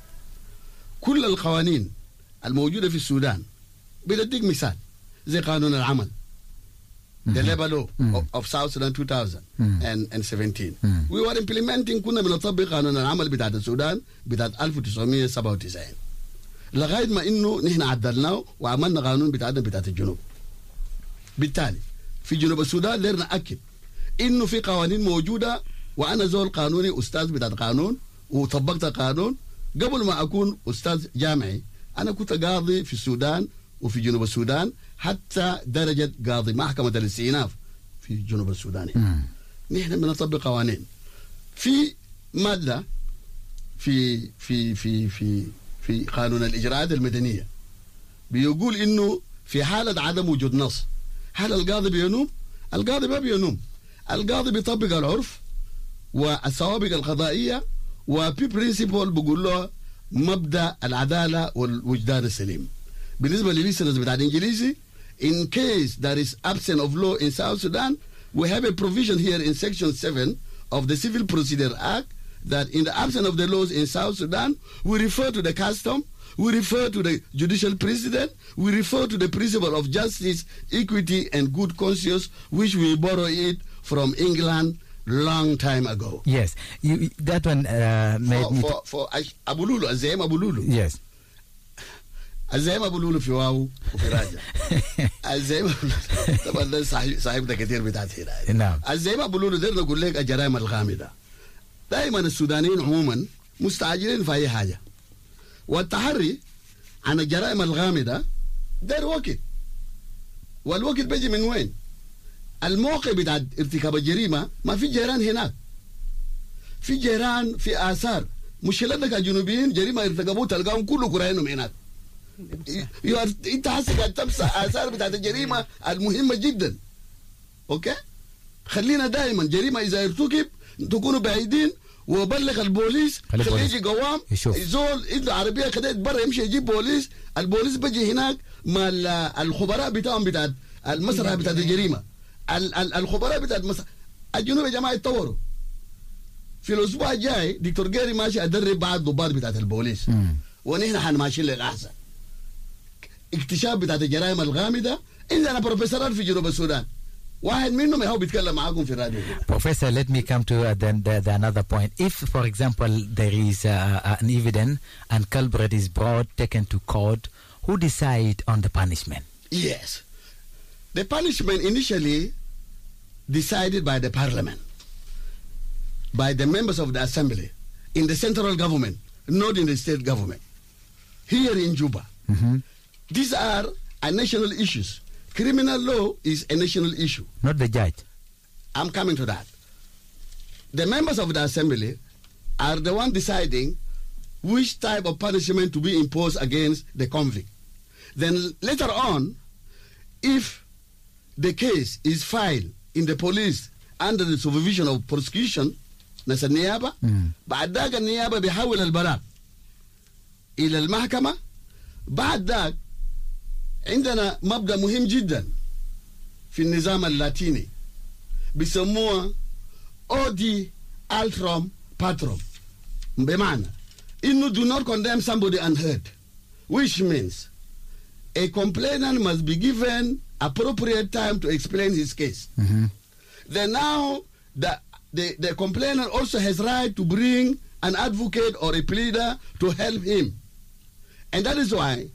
كل القوانين الموجودة في السودان، بديك مثال زي قانون العمل، the labor law of, of South Sudan two thousand seventeen. We were implementing، كنا بنطبق قانون العمل بتاعت السودان بتاعت ألف وتسعمية وسبعة وتسعين لغاية ما إنه نحن عدلناه وعملنا قانون بتاعتنا بتاعت الجنوب. بالتالي في جنوب السودان لازم نأكد إنه في قوانين موجودة، وأنا زول قانوني أستاذ بتاعت قانون وطبقت قانون. قبل ما أكون أستاذ جامعي أنا كنت قاضي في السودان وفي جنوب السودان، حتى درجة قاضي محكمة الاستئناف في جنوب السودان. نحن بنطبق قوانين. في مادة في في في في في قانون الإجراءات المدنية بيقول إنه في حالة عدم وجود نص، هل القاضي بينوم؟ القاضي ما بينوم. القاضي بيطبق العرف والسوابق القضائية، وفي برينسيبل بقول له مبدأ العدالة والوجدان السليم. بالنسبة لليسنرز بتاع الإنجليزي، in case there is absence of law in South Sudan, we have a provision here in section seven of the Civil Procedure Act that in the absence of the laws in South Sudan, we refer to the custom, we refer to the judicial precedent, we refer to the principle of justice, equity, and good conscience, which we borrow it from England long time ago. Yes, you, that one uh, made for, me... For, for Abu Lulu, Azem Abu Lulu. Yes. الزعيم ابو لولو في واو وفي راجع. الزعيم طبعا ده صاحب صاحبنا كثير بتاعت هنا. نعم. الزعيم ابو لولو ده نقول لك الجرائم الغامضه. دائما السودانيين عموما مستعجلين في اي حاجه. والتحري عن الجرائم الغامضه ده وقت. والوقت بيجي من وين؟ الموقع بتاع ارتكاب الجريمه ما في جيران هناك. في جيران، في اثار. مشكلتك الجنوبيين جريمه ارتكبوه تلقاهم كله قراينهم هناك. انت حاسس قاعد تمسح اثار بتاعت الجريمه المهمه جدا. اوكي؟ خلينا دائما جريمه اذا ارتكب تكونوا بعيدين، وبلغ البوليس، خليه يجي قوام زول عنده عربيه كده برا يمشي يجيب بوليس، البوليس بيجي هناك مع الخبراء بتاعهم بتاعت المسرح بتاعت الجريمه. الخبراء بتاعت المسرح. الجنوب يا جماعه يتطوروا. في الاسبوع الجاي دكتور جاري ماشي ادرب بعض ضباط بتاعت البوليس، ونحن حنماشي للاحسن. اكتشاف بتاعت الجرائم الغامضه. عندنا بروفيسورات في جنوب السودان، واحد منهم هو بيتكلم معاكم في الراديو. Professor, let me come to uh, the, the, the another point. If, for example, there is uh, an evidence and culprit is brought, taken to court, who decide on the punishment? Yes. The punishment initially decided by the parliament, by the members of the assembly, in the central government, not in the state government. Here in Juba. Mm-hmm. These are a national issues. Criminal law is a national issue. Not the judge. I'm coming to that. The members of the assembly are the one deciding which type of punishment to be imposed against the convict. Then later on, if the case is filed in the police under the supervision of prosecution, ناس النيابة، بعد ذاك النيابة بيحول البلاغ إلى المحكمة. بعد ذاك عندنا مبدأ مهم جدا في النظام اللاتيني بيسموه odi altrum patrum، بمعنى إنه do not condemn somebody unheard, which means a complainant must be given appropriate time to explain his case. Mm-hmm. Then now the, the the complainant also has right to bring an advocate or a pleader to help him, and that is why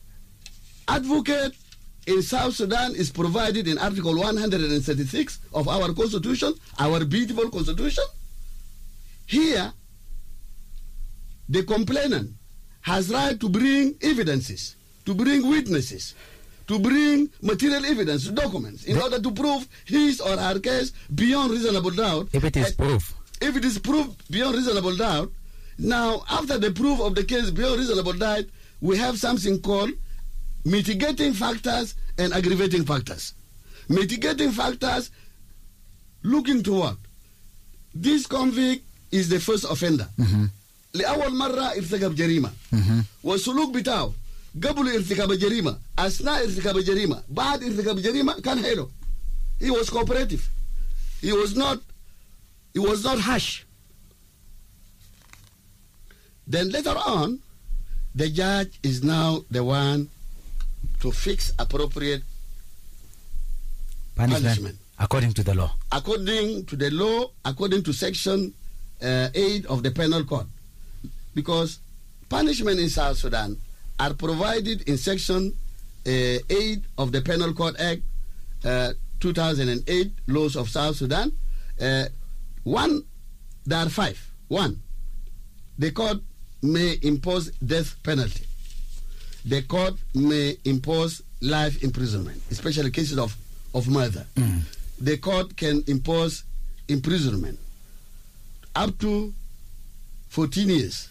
advocate in South Sudan is provided in Article one hundred thirty-six of our Constitution, our beautiful Constitution. Here, the complainant has right to bring evidences, to bring witnesses, to bring material evidence, documents, in order to prove his or her case beyond reasonable doubt. If it is proof. If it is proved beyond reasonable doubt, now after the proof of the case beyond reasonable doubt, we have something called mitigating factors and aggravating factors. Mitigating factors looking to what? This convict is the first offender. Mm-hmm. لأول مرة ارتكب جريمة. Mm-hmm. والسلوك بتاعه قبل ارتكاب الجريمة، أثناء ارتكاب الجريمة، بعد ارتكاب الجريمة كان حلو. He was cooperative. He was not it was not harsh. Then later on, the judge is now the one to fix appropriate punishment, punishment. according to the law. According to the law, according to section uh, eight of the penal code. Because punishment in South Sudan are provided in section uh, eight of the Penal Code Act uh, two thousand eight, laws of South Sudan. Uh, one, there are five. One, the court may impose death penalty. The court may impose life imprisonment, especially cases of, of murder. Mm. The court can impose imprisonment up to fourteen years.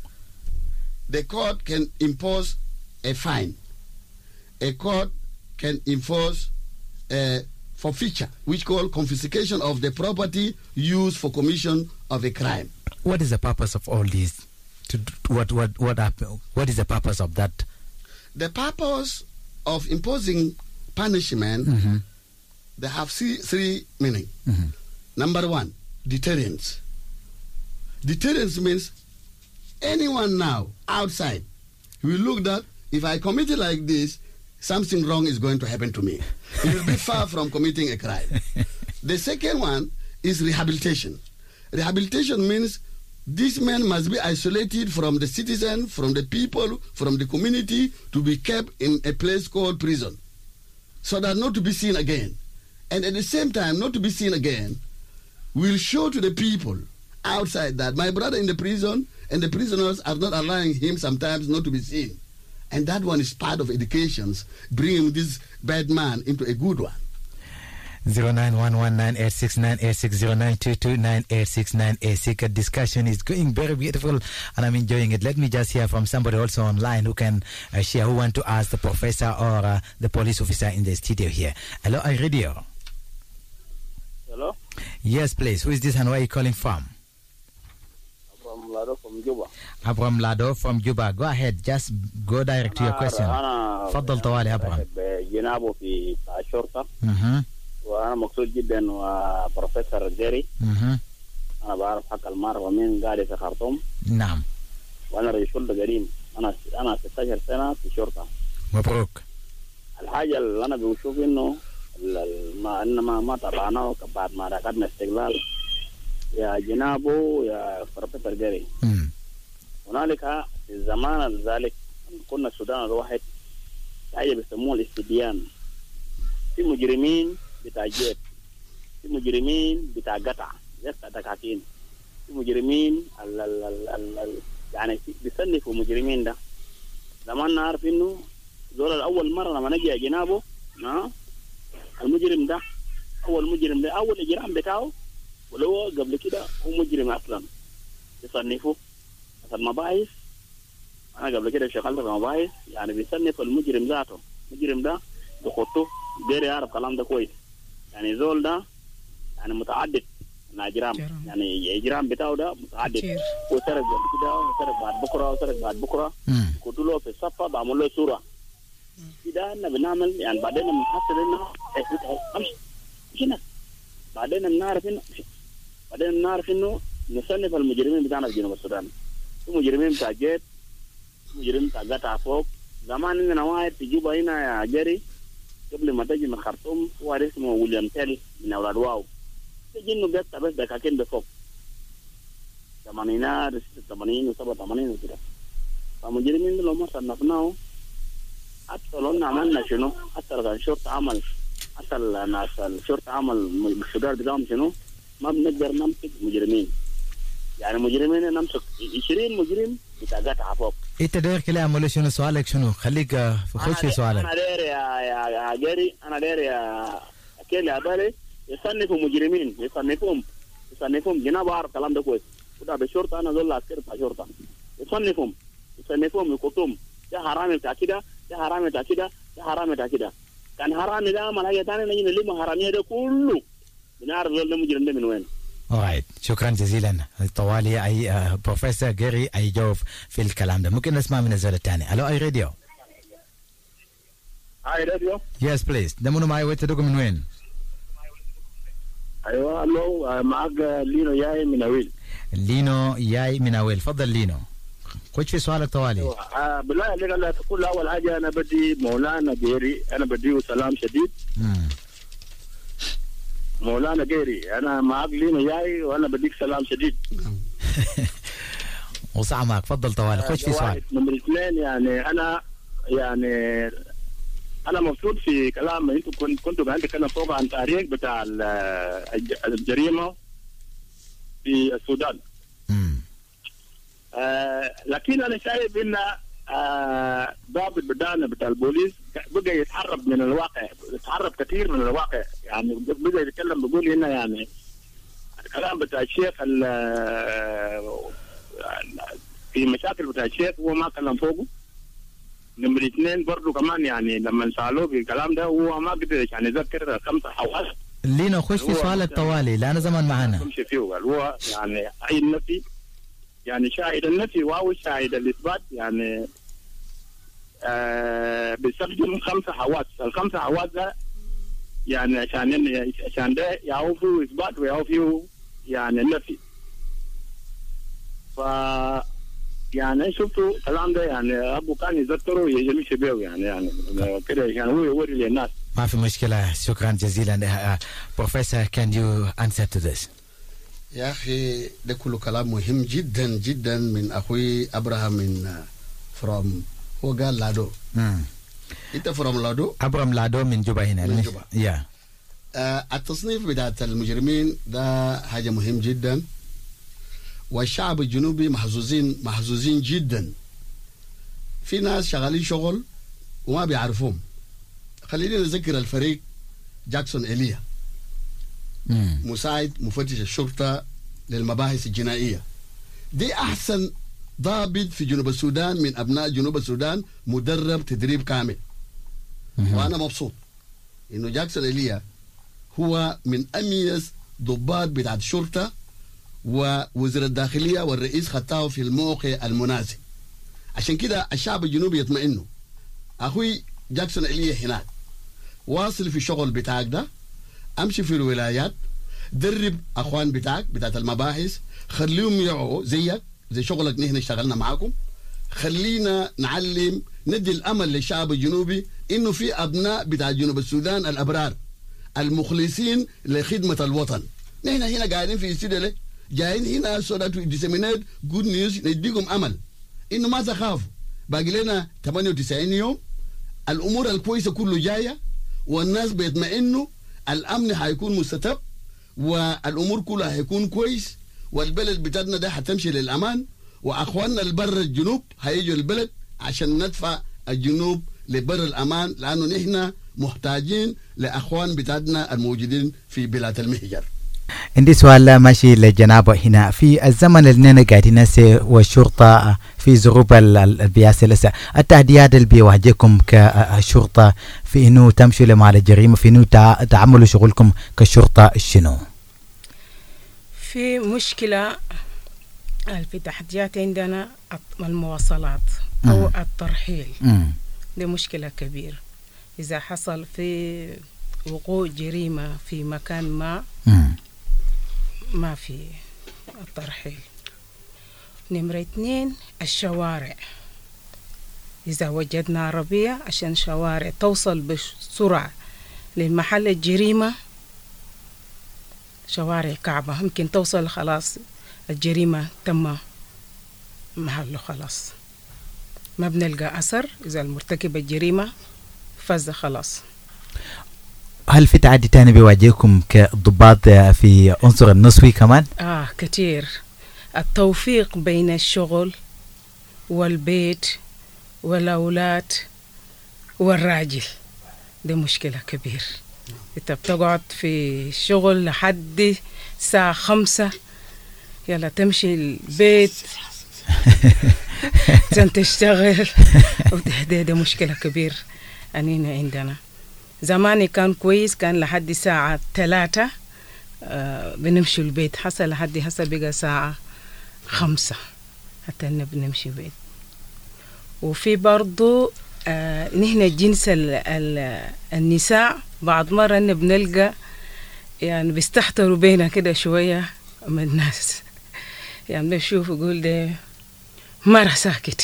The court can impose a fine. A court can enforce a forfeiture, which called confiscation of the property used for commission of a crime. What is the purpose of all these? To, what what what happened? What is the purpose of that? The purpose of imposing punishment, mm-hmm. they have three, three meaning. Mm-hmm. Number one, deterrence. Deterrence means anyone now outside will look that if I commit it like this, something wrong is going to happen to me. It will be far from committing a crime. The second one is rehabilitation. Rehabilitation means this man must be isolated from the citizen, from the people, from the community, to be kept in a place called prison, so that not to be seen again. And at the same time, not to be seen again, will show to the people outside that my brother in the prison and the prisoners are not allowing him sometimes not to be seen. And that one is part of educations, bringing this bad man into a good one. zero nine one one nine eight six nine eight six zero nine two two nine eight six nine eight six. A discussion is going very beautiful and I'm enjoying it. Let me just hear from somebody also online who can uh, share, who want to ask the professor or uh, the police officer in the studio here. Hello, iRadio. Hello? Yes, please. Who is this and where are you calling from? From Lado from Juba. Abram Lado from Juba. Go ahead. Just go direct to your question. تفضل طوالي أبرام. جنابه في الشرطة. اها. وأنا مقصود جدا وبروفيسور جيري. اها. أنا بعرف حق المار ومين قاعد في خرطوم. نعم. وأنا رئيس شرطة قديم. أنا أنا ستاشر سنة في الشرطة. مبروك. الحاجة اللي أنا بشوف إنه ما إن ما ما تابعناه بعد ما ركبنا استقلال يا جنابه يا بروفيسور جيري. هنالك في الزمان ذلك كنا السودان الواحد حاجة بيسموها الاستبيان. في مجرمين بتاع جيب، في مجرمين بتاع قطع زي التكاكين، في مجرمين ال ال ال ال ال يعني بيصنفوا مجرمين ده. زمان نعرف إنه دول الأول مرة لما نجي جنابه ها المجرم ده أول مجرم ده أول إجرام بتاعه ولو قبل كده هو مجرم أصلا يصنفه مثل مباحث. أنا قبل كده شغلت في مباحث يعني بيصنف المجرم ذاته، المجرم ده بخطه غير يعرف كلام ده كويس. يعني زول ده يعني متعدد الأجرام، يعني إجرام بتاعه ده متعدد. وسرق قبل كده وسرق بعد بكرة وسرق بعد بكرة قتلوه في الصفة بعمل له صورة كده. إحنا بنعمل يعني بعدين بنحصل إنه أمشي مش هنا، بعدين بنعرف إنه بعدين بنعرف إنه نصنف المجرمين بتاعنا في جنوب السودان. في مجرمين بتاع جيت، مجرمين بتاع قطع فوق. زمان عندنا واحد في جوبا هنا يا جري قبل ما تجي من خرطوم، واحد اسمه ويليام تيل من أولاد واو، تجي إنه بيقطع بس دكاكين بفوق ثمانينات ثمانين وسبعة ثمانين وكده. فمجرمين لو ما صنفناه حتى لو عملنا شنو، حتى لو الشرطة عمل، حتى الناس الشرطة عمل الشجار بتاعهم شنو، ما بنقدر نمسك مجرمين. يعني مجرمين نمسك عشرين مجرم بتاع قطع فوق. انت داير كده عملوا شنو؟ سؤالك شنو؟ خليك خش في سؤالك. انا داير يا يا يا جاري، انا داير يا اكيل يا بالي يصنفوا مجرمين، يصنفوهم يصنفوهم جناب عارف الكلام ده كويس. وده بالشرطه انا دول عسكري بتاع شرطه، يصنفهم يصنفوهم يقطوهم ده حرامي بتاع كده، ده حرامي بتاع كده، ده حرامي بتاع كده. كان حرامي ده عمل حاجه ثانيه نجي نلم حراميه ده كله بنعرف دول المجرم ده من وين. alright. شكرا جزيلا طوالي. اي بروفيسور جيري اي جوف في الكلام ده. ممكن نسمع من الزول الثاني. الو اي راديو. اي راديو. يس بليز. ده منو معي ويتدوق من وين؟ ايوه الو معك لينو ياي من اويل. لينو ياي من اويل، تفضل لينو، خش في سؤالك طوالي. أيوة. آه بالله عليك لا تقول اول حاجه انا بدي مولانا جيري، انا بديه سلام شديد. امم مولانا جيري انا معك لينو ياي وانا بديك سلام شديد. وصع معك، تفضل طوالي، خش في سؤال. نمرة اثنين يعني انا يعني انا مبسوط في كلام انتم كنت كنتوا قاعدين تتكلم فوق عن تاريخ بتاع الجريمه في السودان. امم آه لكن انا شايف ان آه ضابط بدانا بتاع البوليس بقى يتحرب من الواقع، يتحرب كثير من الواقع، يعني بقى يتكلم بيقول هنا يعني الكلام بتاع الشيخ في مشاكل بتاع الشيخ هو ما كلم فوقه. نمرة اثنين برضه كمان يعني لما سالوه في الكلام ده هو ما قدر يعني يذكر خمسة حواس. لينا خش في سؤالك طوالي لأن زمان معنا. مش فيه هو يعني أي النفي يعني شاهد النفي واو شاهد الإثبات يعني آه بيستخدم خمسة حواس، الخمسة حواس ده يعني عشان عشان ده يعو فيه إثبات ويعو فيه يعني النفي. ف يعني شفتوا الكلام ده يعني ابو كان يذكره يمشي بيه يعني يعني كده يعني هو يوري للناس. ما في مشكله، شكرا جزيلا. بروفيسور كان يو انسر تو ذس؟ يا اخي ده كله كلام مهم جدا جدا من اخوي ابراهام من فروم، هو قال لادو. امم انت فروم لادو؟ ابراهام لادو من جوبا هنا. من جوبا. يا آه التصنيف بتاعت المجرمين ده حاجه مهم جدا، والشعب الجنوبي محظوظين محظوظين جدا. في ناس شغالين شغل وما بيعرفوهم. خلينا نذكر الفريق جاكسون إيليا، مم. مساعد مفتش الشرطة للمباحث الجنائية. دي أحسن ضابط في جنوب السودان من أبناء جنوب السودان، مدرب تدريب كامل. مم. وأنا مبسوط إنه جاكسون إيليا هو من أميز ضباط بتاع الشرطة، ووزير الداخلية والرئيس خطاه في الموقع المناسب. عشان كده الشعب الجنوبي يطمئنوا. أخوي جاكسون إيليا هناك واصل في الشغل بتاعك ده، أمشي في الولايات، درب أخوان بتاعك بتاعت المباحث، خليهم يعوا زيك زي شغلك نحن اشتغلنا معاكم. خلينا نعلم ندي الأمل للشعب الجنوبي إنه في أبناء بتاع جنوب السودان الأبرار المخلصين لخدمة الوطن. نحن هنا قاعدين في استوديو جايين هنا so that we disseminate good news، نديكم امل انه ما تخافوا. باقي لنا ثمانية وتسعين يوم، الامور الكويسه كله جايه والناس بيطمئنوا، الامن هيكون مستتب والامور كلها هيكون كويس، والبلد بتاعنا ده هتمشي للامان، واخواننا البر الجنوب هيجوا البلد عشان ندفع الجنوب لبر الامان، لانه نحن محتاجين لاخوان بتاعنا الموجودين في بلاد المهجر. عندي سؤال ماشي لجنابه هنا. في الزمن اللي قاعدين نسي والشرطه في ظروف البياسه لسه، التهديدات اللي بيواجهكم كشرطه في انه تمشوا لمع الجريمه، في انه تعملوا شغلكم كشرطه شنو؟ في مشكله في تحديات عندنا المواصلات او الترحيل. مم. دي مشكله كبيره. اذا حصل في وقوع جريمه في مكان ما مم. ما في الترحيل. نمرة اثنين الشوارع، إذا وجدنا عربية عشان شوارع توصل بسرعة للمحل الجريمة، شوارع كعبة ممكن توصل خلاص الجريمة تم محله خلاص، ما بنلقى أثر. إذا المرتكب الجريمة فز خلاص. هل في تعدي تاني بيواجهكم كضباط في عنصر النسوي كمان؟ آه كتير. التوفيق بين الشغل والبيت والأولاد والراجل دي مشكلة كبير. انت بتقعد في الشغل لحد الساعة خمسة، يلا تمشي البيت عشان تشتغل. دي, دي مشكلة كبير أنينا عندنا. زمان كان كويس، كان لحد ساعة ثلاثة آه بنمشي البيت، حصل لحد هسه بقى ساعة خمسة حتى إنه بنمشي البيت. وفي برضو آه نحن جنس ال ال النساء بعض مرة إنه بنلقى يعني بيستحتروا بينا كده شوية من الناس يعني بشوف يقول ده مرة ساكت.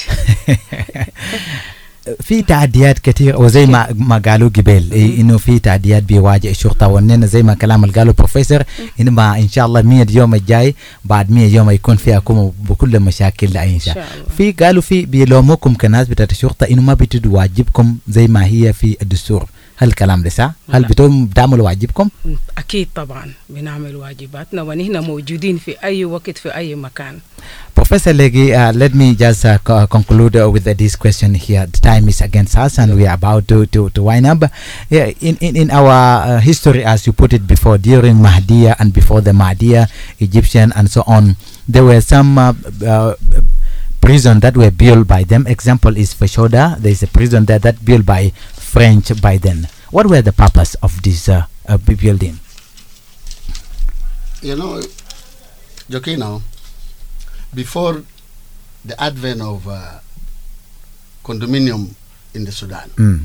في تعديات كثير وزي ما ما قالوا قبل إيه انه في تعديات بيواجه الشرطه واننا زي ما كلام اللي قالوا بروفيسور انه ما ان شاء الله مية يوم الجاي بعد مية يوم يكون فيكم بكل مشاكل ان شاء الله. في قالوا في بيلوموكم كناس بتاعت الشرطه انه ما بتدوا واجبكم زي ما هي في الدستور. هل الكلام ده صح؟ هل بتقوم بتعملوا واجبكم؟ اكيد طبعا بنعمل واجباتنا ونحن موجودين في اي وقت في اي مكان. Professor Legi, uh, let me just uh, co- conclude uh, with uh, this question here. The time is against us and we are about to, to, to wind up. Yeah, in, in, in our uh, history, as you put it before, during Mahdiya and before the Mahdiya, Egyptian and so on, there were some uh, uh, prison that were built by them. Example is Fashoda. There is a prison there that built by French by then. What were the purpose of this uh, uh, building? You know, Jokino, before the advent of uh, condominium in the Sudan, mm.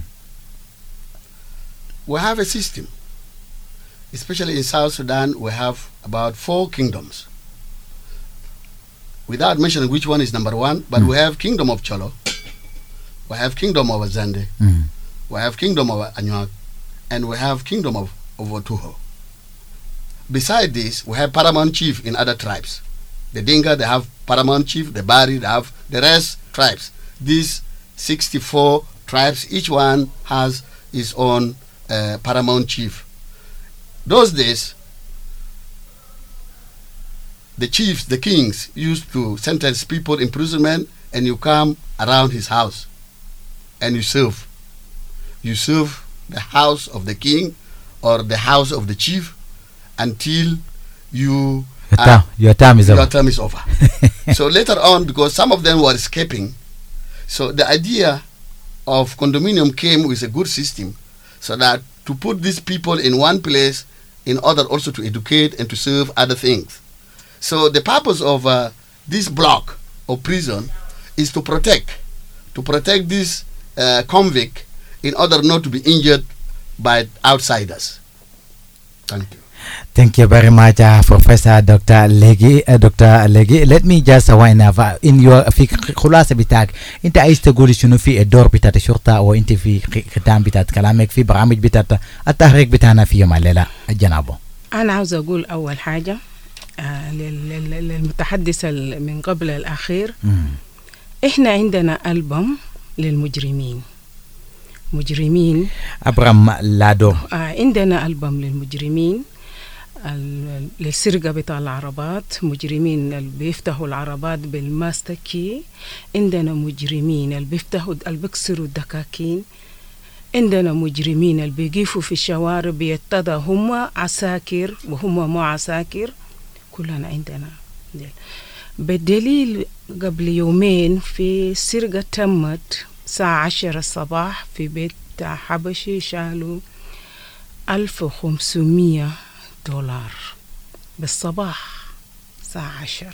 we have a system. Especially in South Sudan, we have about four kingdoms. Without mentioning which one is number one, but mm. we have Kingdom of Cholo, we have Kingdom of Azande, mm. we have Kingdom of Anuak, and we have Kingdom of, of Otuho. Beside this, we have paramount chief in other tribes. The Dinka, they have paramount chief. The Bari, they have the rest tribes. These sixty-four tribes, each one has his own uh, paramount chief. Those days, the chiefs, the kings, used to sentence people imprisonment, and you come around his house and you serve. You serve the house of the king or the house of the chief until you Your, uh, your term is your over. term is over. So later on, because some of them were escaping, so the idea of condominium came with a good system, so that to put these people in one place in order also to educate and to serve other things. So the purpose of uh, this block of prison is to protect, to protect this uh, convict in order not to be injured by outsiders. Thank you. Thank you very much, uh, Professor Doctor Legi. uh, Doctor Legi, let me just wind up uh, in your في خلاصة بتاعك. أنت عايز تقول شنو في الدور بتاع الشرطة وأنت في ختام بتاع كلامك في برامج بتاع التحريك بتاعنا في يوم الليلة الجنابه. أنا عاوز أقول أول حاجة آه للمتحدث من قبل الأخير mm. إحنا عندنا ألبوم للمجرمين. مجرمين أبرام لادو. آه عندنا ألبوم للمجرمين للسرقة بتاع العربات، مجرمين اللي بيفتحوا العربات بالماستكي، عندنا مجرمين اللي بيفتحوا اللي بيكسروا الدكاكين، عندنا مجرمين اللي بيقفوا في الشوارع بيتضى هم عساكر وهم مو عساكر، كلنا عندنا دل. بالدليل قبل يومين في سرقة تمت الساعة عشرة الصباح في بيت حبشي، شالوا ألف وخمسمية دولار بالصباح الساعة عشرة،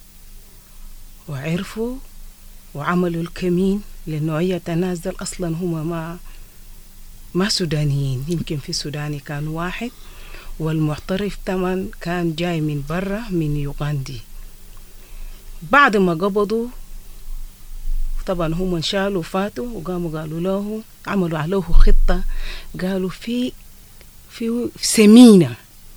وعرفوا وعملوا الكمين لأنه أي تنازل أصلا هم ما ما سودانيين، يمكن في سوداني كان واحد والمعترف طبعا كان جاي من برا من يوغاندي. بعد ما قبضوا طبعا هم شالوا فاتوا وقاموا قالوا له عملوا عليه خطة، قالوا في في سمينة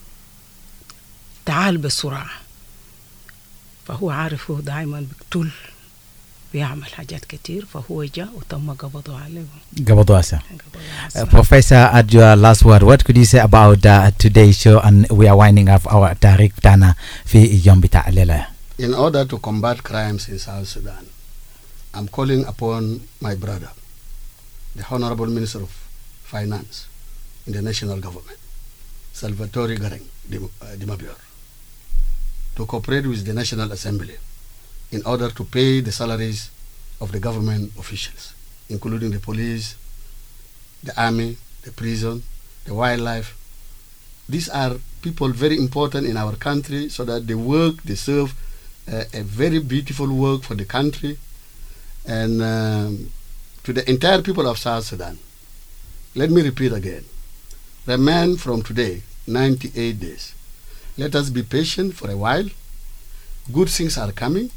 تعال بسرعة، فهو عارف هو دائما بقتل بيعمل حاجات كتير، فهو جاء وتم قبضوا عليه. قبضوا أسا. Uh, Professor, at your last word, what could you say about uh, today's show, and we are winding up our Tariq Tana في يوم بتاع الليلة. In order to combat crimes in South Sudan, I'm calling upon my brother, the Honorable Minister of Finance in the national government, Salvatore Gareng Dimabior, to cooperate with the National Assembly in order to pay the salaries of the government officials, including the police, the army, the prison, the wildlife. These are people very important in our country, so that they work, they serve uh, a very beautiful work for the country. And um, to the entire people of South Sudan, let me repeat again, remain from today ninety-eight days. Let us be patient for a while. Good things are coming.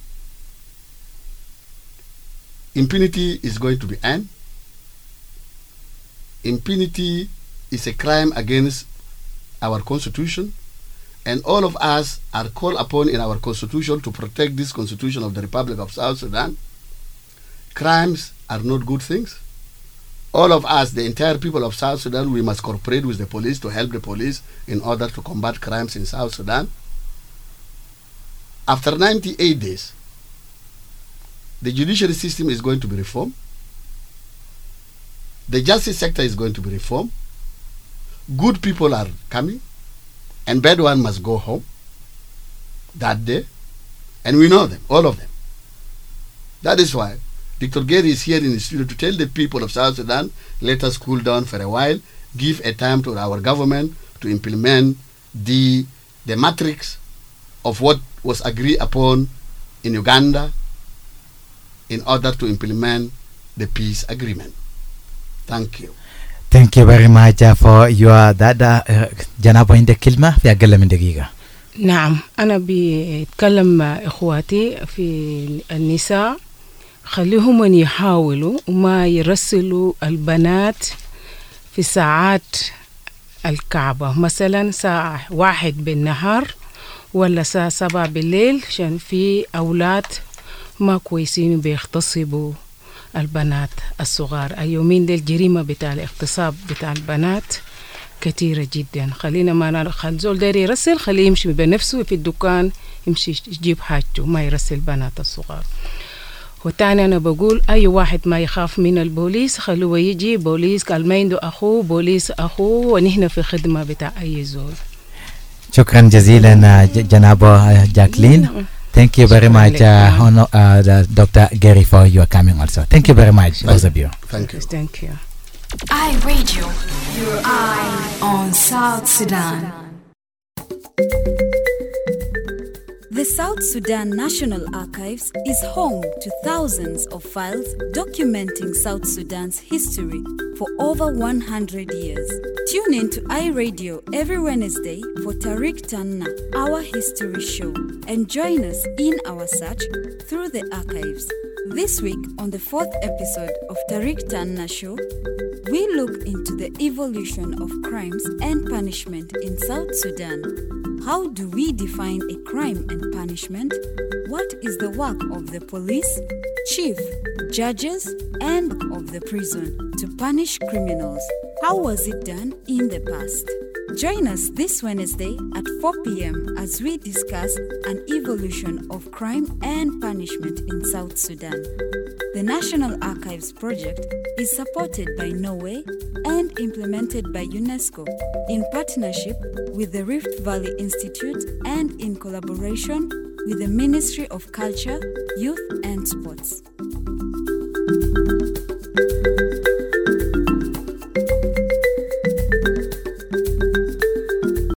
Impunity is going to be end. Impunity is a crime against our constitution, and all of us are called upon in our constitution to protect this constitution of the Republic of South Sudan. Crimes are not good things. All of us, the entire people of South Sudan, we must cooperate with the police to help the police in order to combat crimes in South Sudan. After ninety-eight days, the judiciary system is going to be reformed. The justice sector is going to be reformed. Good people are coming, and bad ones must go home that day. And we know them, all of them. That is why Doctor Gary is here in the studio to tell the people of South Sudan, let us cool down for a while, give a time to our government to implement the, the matrix of what was agreed upon in Uganda in order to implement the peace agreement. Thank you. Thank you very much uh, for your that uh, جناب عندك كلمة في أقل من دقيقة. نعم أنا بتكلم مع إخواتي في النساء، خليهم من يحاولوا وما يرسلوا البنات في ساعات الكعبة، مثلا ساعة واحد بالنهار ولا ساعة سبعة بالليل، عشان في أولاد ما كويسين بيغتصبوا البنات الصغار. اليومين دي الجريمة بتاع الاغتصاب بتاع البنات كثيرة جدا. خلينا ما نخل زول داير يرسل خليه يمشي بنفسه في الدكان، يمشي يجيب حاجته، ما يرسل بنات الصغار. وتاني أنا بقول أي واحد ما يخاف من البوليس خلوه يجي، بوليس قال ما عنده أخوه، بوليس أخوه، ونحن في خدمة بتاع أي زول. شكرا جزيلا جناب جاكلين. Thank you very much, uh, Honor, uh, Doctor Gary, for your coming also. Thank you very much, both of you. Thank you. Thank you. iRadio, your eye on South Sudan. The South Sudan National Archives is home to thousands of files documenting South Sudan's history for over one hundred years. Tune in to iRadio every Wednesday for Tariq Tanna, our history show, and join us in our search through the archives. This week on the fourth episode of Tariq Tanna Show, we look into the evolution of crimes and punishment in South Sudan. How do we define a crime and punishment? What is the work of the police, chief, judges, and of the prison to punish criminals? How was it done in the past? Join us this Wednesday at four p.m. as we discuss an evolution of crime and punishment in South Sudan. The National Archives project is supported by Norway and implemented by UNESCO in partnership with the Rift Valley Institute and in collaboration with the Ministry of Culture, Youth and Sports.